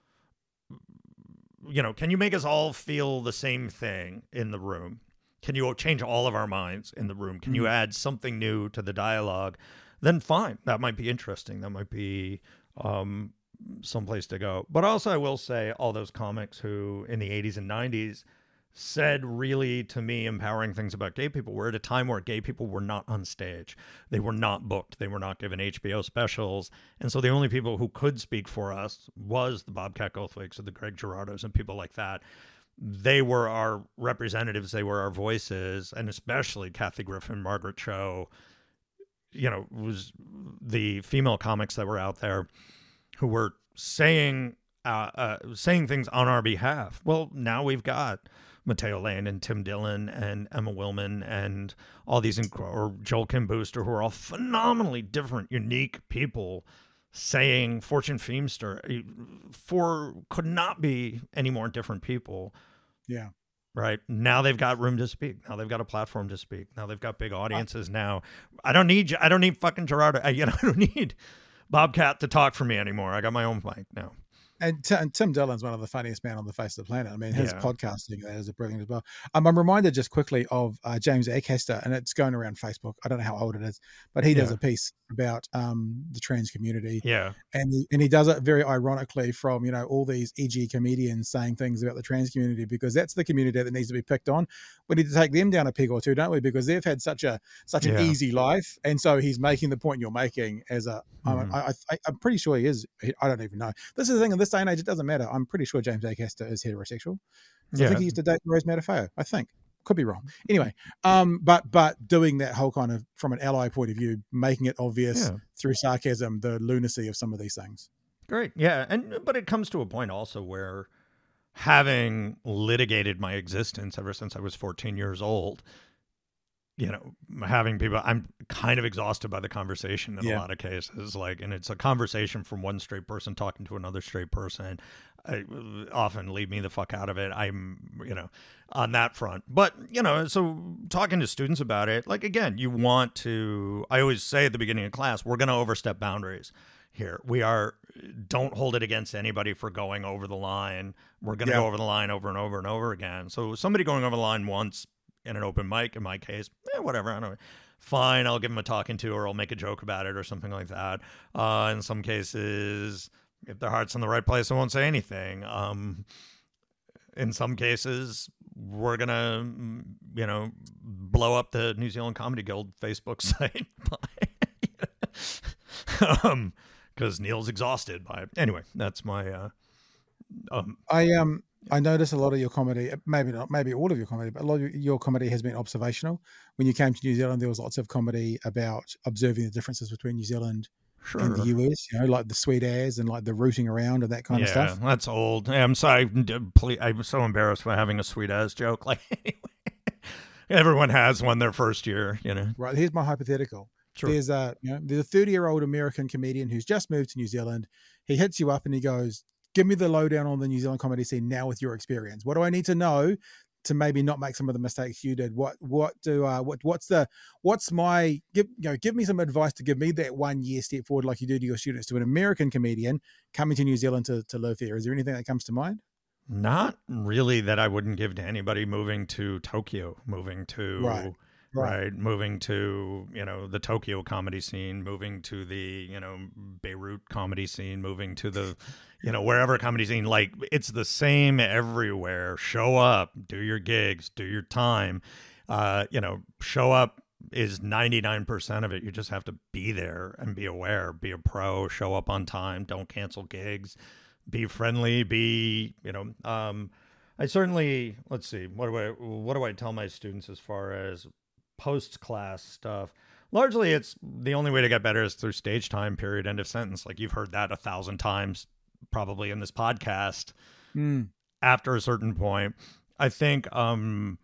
Speaker 1: you know, can you make us all feel the same thing in the room? Can you change all of our minds in the room? Can mm-hmm. you add something new to the dialogue? Then fine. That might be interesting. That might be um, someplace to go. But also I will say all those comics who in the eighties and nineties said really, to me, empowering things about gay people were at a time where gay people were not on stage. They were not booked. They were not given H B O specials. And so the only people who could speak for us was the Bobcat Goldthwaits or the Greg Girardos and people like that. They were our representatives. They were our voices. And especially Kathy Griffin, Margaret Cho, you know, was the female comics that were out there who were saying, uh, uh, saying things on our behalf. Well, now we've got Matteo Lane and Tim Dillon and Emma Willman and all these, inc- or Joel Kim Booster, who are all phenomenally different, unique people saying Fortune Feimster for could not be any more different people.
Speaker 2: Yeah.
Speaker 1: Right. Now they've got room to speak. Now they've got a platform to speak. Now they've got big audiences. Now I don't need, I don't need fucking Gerardo. I, you know, I don't need Bobcat to talk for me anymore. I got my own mic now.
Speaker 2: and, T- and Tim Dillon's one of the funniest men on the face of the planet. I mean, his
Speaker 1: Yeah.
Speaker 2: podcasting that is a brilliant as well. Um, I'm reminded just quickly of uh, James Acaster, and it's going around Facebook. I don't know how old it is, but he does
Speaker 1: Yeah.
Speaker 2: a piece about um, the trans community.
Speaker 1: Yeah.
Speaker 2: And he, and he does it very ironically from, you know, all these edgy comedians saying things about the trans community, because that's the community that needs to be picked on. We need to take them down a peg or two, don't we? Because they've had such a such an
Speaker 1: Yeah.
Speaker 2: easy life. And so he's making the point you're making as a,
Speaker 1: Mhm.
Speaker 2: I, I, I'm pretty sure he is. I don't even know. This is the thing, in this day and age, it doesn't matter. I'm pretty sure James Acaster is heterosexual. So
Speaker 1: Yeah.
Speaker 2: I think he used to date Rose Matafeo. I think. Could be wrong. Anyway, um, but but doing that whole kind of, from an ally point of view, making it obvious
Speaker 1: Yeah.
Speaker 2: through sarcasm, the lunacy of some of these things.
Speaker 1: Great. Yeah. And but it comes to a point also where, having litigated my existence ever since I was fourteen years old, you know, having people, I'm kind of exhausted by the conversation in
Speaker 2: Yeah.
Speaker 1: a lot of cases. Like, and it's a conversation from one straight person talking to another straight person. I often leave me the fuck out of it. I'm, you know, on that front. But, you know, so talking to students about it, like, again, you want to, I always say at the beginning of class, we're going to overstep boundaries here. We are, don't hold it against anybody for going over the line. We're going to
Speaker 2: Yeah.
Speaker 1: go over the line over and over and over again. So somebody going over the line once in an open mic, in my case, eh, whatever, I don't know. Fine, I'll give them a talking to, or I'll make a joke about it or something like that. Uh, in some cases, if their heart's in the right place, I won't say anything. Um, in some cases, we're going to, you know, blow up the New Zealand Comedy Guild Facebook site. um, because Neil's exhausted by it. Anyway, that's my... Uh, um,
Speaker 2: I um I notice a lot of your comedy, maybe not, maybe all of your comedy, but a lot of your comedy has been observational. When you came to New Zealand, there was lots of comedy about observing the differences between New Zealand
Speaker 1: sure.
Speaker 2: and the U S, you know, like the sweet airs and like the rooting around and that kind
Speaker 1: yeah,
Speaker 2: of stuff.
Speaker 1: that's old. I'm sorry. Please, I'm so embarrassed for having a sweet ass joke. Like, anyway, everyone has one their first year, you know.
Speaker 2: Right. Here's my hypothetical.
Speaker 1: Sure.
Speaker 2: There's a, you know, there's a thirty year old American comedian who's just moved to New Zealand. He hits you up and he goes, give me the lowdown on the New Zealand comedy scene now with your experience. What do I need to know to maybe not make some of the mistakes you did? What, what do, uh, what, what's the, what's my, give, you know, give me some advice to give me that one year step forward, like you do to your students, to an American comedian coming to New Zealand to, to live there. Is there anything that comes to mind?
Speaker 1: Not really that I wouldn't give to anybody moving to Tokyo, moving to,
Speaker 2: Right.
Speaker 1: right,
Speaker 2: Right.
Speaker 1: moving to, you know, the Tokyo comedy scene, moving to the, you know, Beirut comedy scene, moving to the, you know, wherever comedy scene. Like, it's the same everywhere. Show up, do your gigs, do your time. Uh, you know, show up is ninety-nine percent of it. You just have to be there and be aware, be a pro, show up on time, don't cancel gigs, be friendly, be, you know, um, I certainly, let's see, what do I, what do I tell my students as far as post-class stuff? Largely, it's the only way to get better is through stage time, period, end of sentence. Like, you've heard that a thousand times probably in this podcast.
Speaker 2: Mm.
Speaker 1: After a certain point, I think um,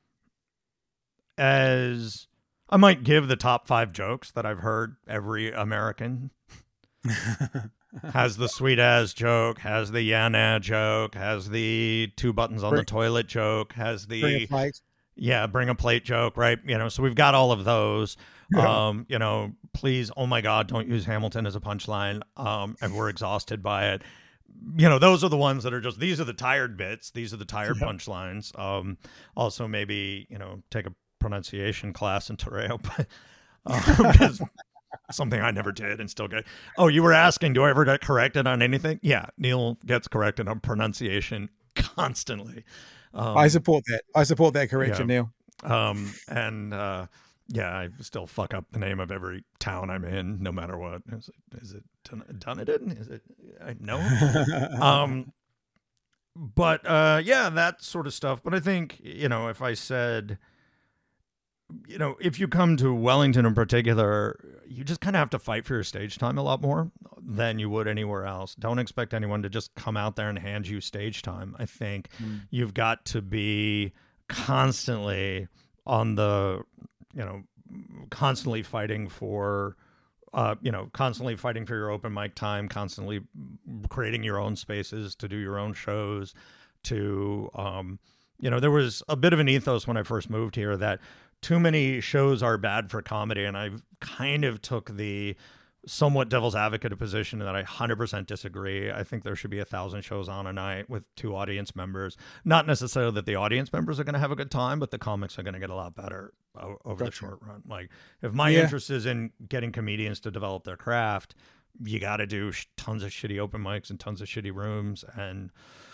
Speaker 1: as I might give the top five jokes that I've heard every American has the sweet ass joke, has the yana joke, has the two buttons on
Speaker 2: Bring-
Speaker 1: the toilet joke, has the
Speaker 2: Bring a plate.
Speaker 1: yeah, bring a plate joke, right? You know, so we've got all of those.
Speaker 2: Yeah.
Speaker 1: Um, you know, please, oh my God, don't use Hamilton as a punchline. Um, and we're exhausted by it. You know, those are the ones that are just, these are the tired bits. These are the tired
Speaker 2: Yeah.
Speaker 1: punchlines. Um, also maybe, you know, take a pronunciation class in Toreo, but um, 'cause something I never did and still get. Oh, you were asking, do I ever get corrected on anything? Yeah, Neil gets corrected on pronunciation constantly. Um,
Speaker 2: I support that. I support that correction,
Speaker 1: yeah.
Speaker 2: Neil.
Speaker 1: um, and uh, yeah, I still fuck up the name of every town I'm in, no matter what. Is it, is it Dun- Dunedin? Is it? I know. um, but uh, yeah, that sort of stuff. But I think, you know, if I said, you know, if you come to Wellington in particular, you just kind of have to fight for your stage time a lot more than you would anywhere else. Don't expect anyone to just come out there and hand you stage time. I think
Speaker 2: Mm.
Speaker 1: you've got to be constantly on the, you know, constantly fighting for, uh, you know, constantly fighting for your open mic time, constantly creating your own spaces to do your own shows, to, um, you know, there was a bit of an ethos when I first moved here that too many shows are bad for comedy. And I kind of took the somewhat devil's advocate position that I one hundred percent disagree. I think there should be a thousand shows on a night with two audience members. Not necessarily that the audience members are going to have a good time, but the comics are going to get a lot better o- over gotcha. the short run. Like, if my yeah. interest is in getting comedians to develop their craft, you got to do sh- tons of shitty open mics and tons of shitty rooms. And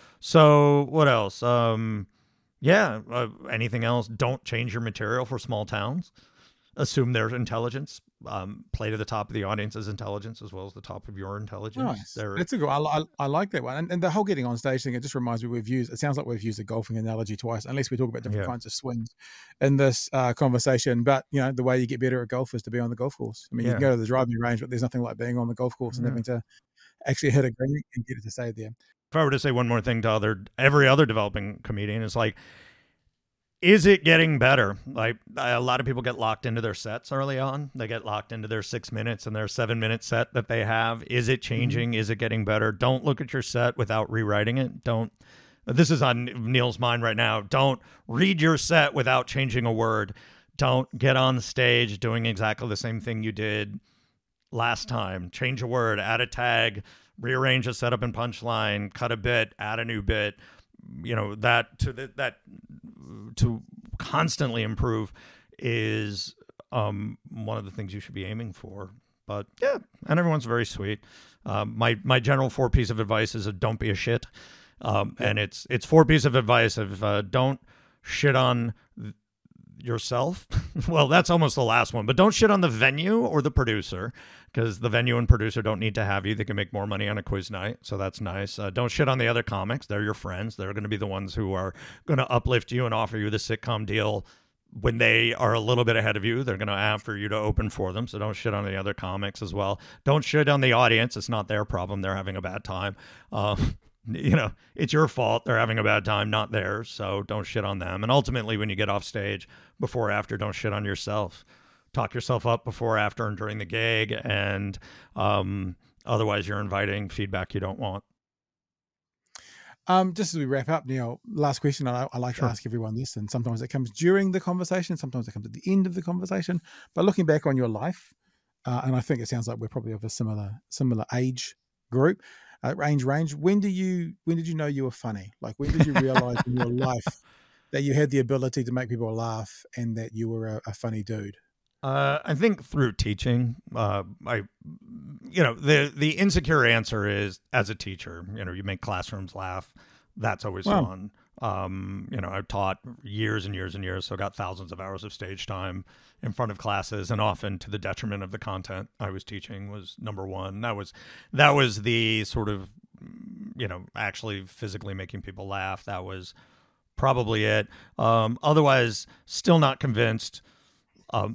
Speaker 1: so what else? Um, yeah. Uh, anything else? Don't change your material for small towns. Assume their intelligence. Um, play to the top of the audience's intelligence as well as the top of your intelligence.
Speaker 2: Nice. That's a good. I, I, I like that one. And, and the whole getting on stage thing, it just reminds me we've used. It sounds like we've used a golfing analogy twice, unless we talk about different yeah. kinds of swings in this uh, conversation. But you know, the way you get better at golf is to be on the golf course. I mean, yeah. you can go to the driving range, but there's nothing like being on the golf course and yeah. having to actually hit a green and get it to stay there.
Speaker 1: If I were to say one more thing to other every other developing comedian, is like, is it getting better? Like, a lot of people get locked into their sets early on. They get locked into their six minutes and their seven minute set that they have. Is it changing? Mm-hmm. Is it getting better? Don't look at your set without rewriting it. Don't, this is on Neil's mind right now. Don't read your set without changing a word. Don't get on the stage doing exactly the same thing you did last time. Change a word, add a tag, rearrange a setup and punchline, cut a bit, add a new bit. You know, that to the, that to constantly improve is um, one of the things you should be aiming for. But yeah, and everyone's very sweet. Um, my my general four piece of advice is a don't be a shit, um, and it's it's four piece of advice of uh, don't shit on th- yourself. Well, that's almost the last one, but don't shit on the venue or the producer, because the venue and producer don't need to have you. They can make more money on a quiz night, so that's nice. Uh, don't shit on the other comics. They're your friends. They're going to be the ones who are going to uplift you and offer you the sitcom deal when they are a little bit ahead of you. They're going to ask for you to open for them, so don't shit on the other comics as well. Don't shit on the audience. It's not their problem. They're having a bad time. Um, you know, it's your fault. They're having a bad time, not theirs, so don't shit on them. And ultimately, when you get off stage, before or after, don't shit on yourself. Talk yourself up before, after, and during the gig, and um, otherwise you're inviting feedback you don't want.
Speaker 2: Um, just as we wrap up, Neil, last question. I, I like sure. to ask everyone this, and sometimes it comes during the conversation, sometimes it comes at the end of the conversation. But looking back on your life, uh, and I think it sounds like we're probably of a similar similar age group, uh, range range. When do you when did you know you were funny? Like, when did you realize in your life that you had the ability to make people laugh and that you were a, a funny dude?
Speaker 1: Uh, I think through teaching. Uh, I, you know, the the insecure answer is, as a teacher, you know, you make classrooms laugh. That's always wow. fun. Um, you know, I've taught years and years and years, so I got thousands of hours of stage time in front of classes, and often to the detriment of the content I was teaching was number one. That was that was the sort of, you know, actually physically making people laugh. That was probably it. Um, otherwise, still not convinced um,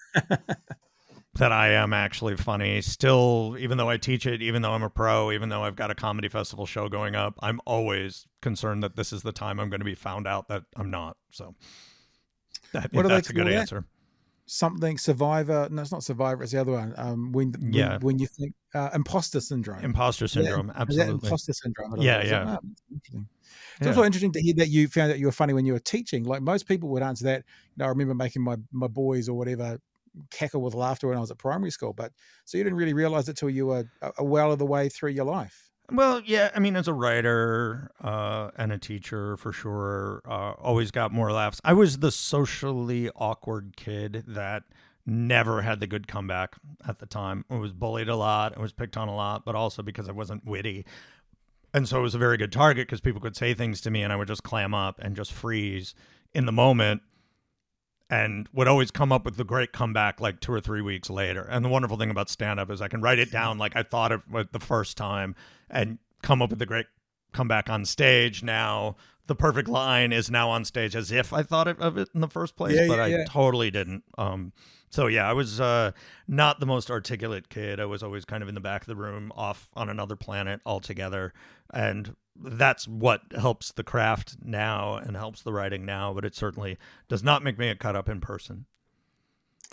Speaker 1: that I am actually funny. Still, even though I teach it, even though I'm a pro, even though I've got a comedy festival show going up, I'm always concerned that this is the time I'm going to be found out that I'm not. So that, what that's a good that? answer.
Speaker 2: Something Survivor. No, it's not Survivor. It's the other one. Um, when, when yeah, when you think uh, imposter syndrome.
Speaker 1: Imposter syndrome.
Speaker 2: Yeah,
Speaker 1: absolutely.
Speaker 2: Imposter syndrome.
Speaker 1: Yeah, yeah.
Speaker 2: Like, oh, interesting. It's yeah. also interesting to hear that you found that you were funny when you were teaching. Like, most people would answer that. You know, I remember making my my boys or whatever cackle with laughter when I was at primary school. But so you didn't really realize it till you were a, a well of the way through your life.
Speaker 1: Well, yeah, I mean, as a writer uh, and a teacher, for sure, uh, always got more laughs. I was the socially awkward kid that never had the good comeback at the time. I was bullied a lot. I was picked on a lot, but also because I wasn't witty. And so it was a very good target because people could say things to me and I would just clam up and just freeze in the moment, and would always come up with the great comeback like two or three weeks later. And the wonderful thing about stand-up is I can write it down like I thought of it the first time and come up with the great comeback on stage. Now, the perfect line is now on stage as if I thought of it in the first place, yeah, but yeah, I yeah. totally didn't. Um, so, yeah, I was uh, not the most articulate kid. I was always kind of in the back of the room, off on another planet altogether. And that's what helps the craft now and helps the writing now, but it certainly does not make me a cut up in person.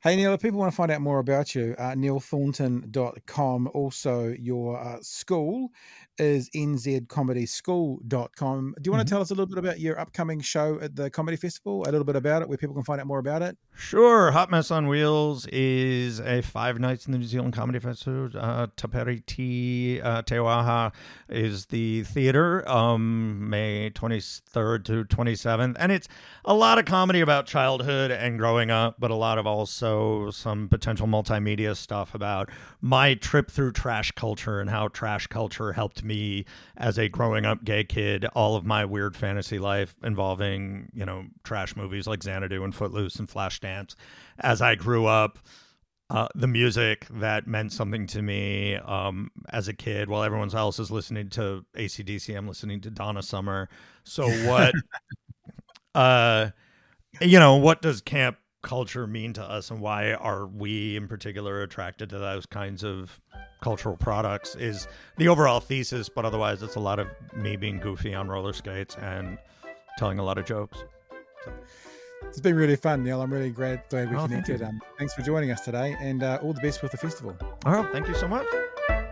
Speaker 2: Hey, Neil, if people want to find out more about you, uh, neil thornton dot com. Also, your uh, school is n z comedy school dot com. Do you want
Speaker 1: Mhm.
Speaker 2: to tell us a little bit about your upcoming show at the Comedy Festival? A little bit about it, where people can find out more about it?
Speaker 1: Sure. Hot Mess on Wheels is a five nights in the New Zealand Comedy Festival. Uh, Taperiti uh, Te Waha is the theater, um, May twenty-third to twenty-seventh. And it's a lot of comedy about childhood and growing up, but a lot of also some potential multimedia stuff about my trip through trash culture and how trash culture helped me as a growing up gay kid. All of my weird fantasy life involving, you know, trash movies like Xanadu and Footloose and Flashdance. As I grew up, uh, the music that meant something to me um, as a kid, while everyone else is listening to A C D C, I'm listening to Donna Summer. So what, uh, you know, what does camp culture mean to us, and why are we in particular attracted to those kinds of cultural products is the overall thesis, but otherwise it's a lot of me being goofy on roller skates and telling a lot of jokes. So.
Speaker 2: It's been really fun, Neil. I'm really glad, glad we
Speaker 1: Oh,
Speaker 2: connected. Um, thanks for joining us today, and uh, all the best with the festival.
Speaker 1: Oh, thank you so much.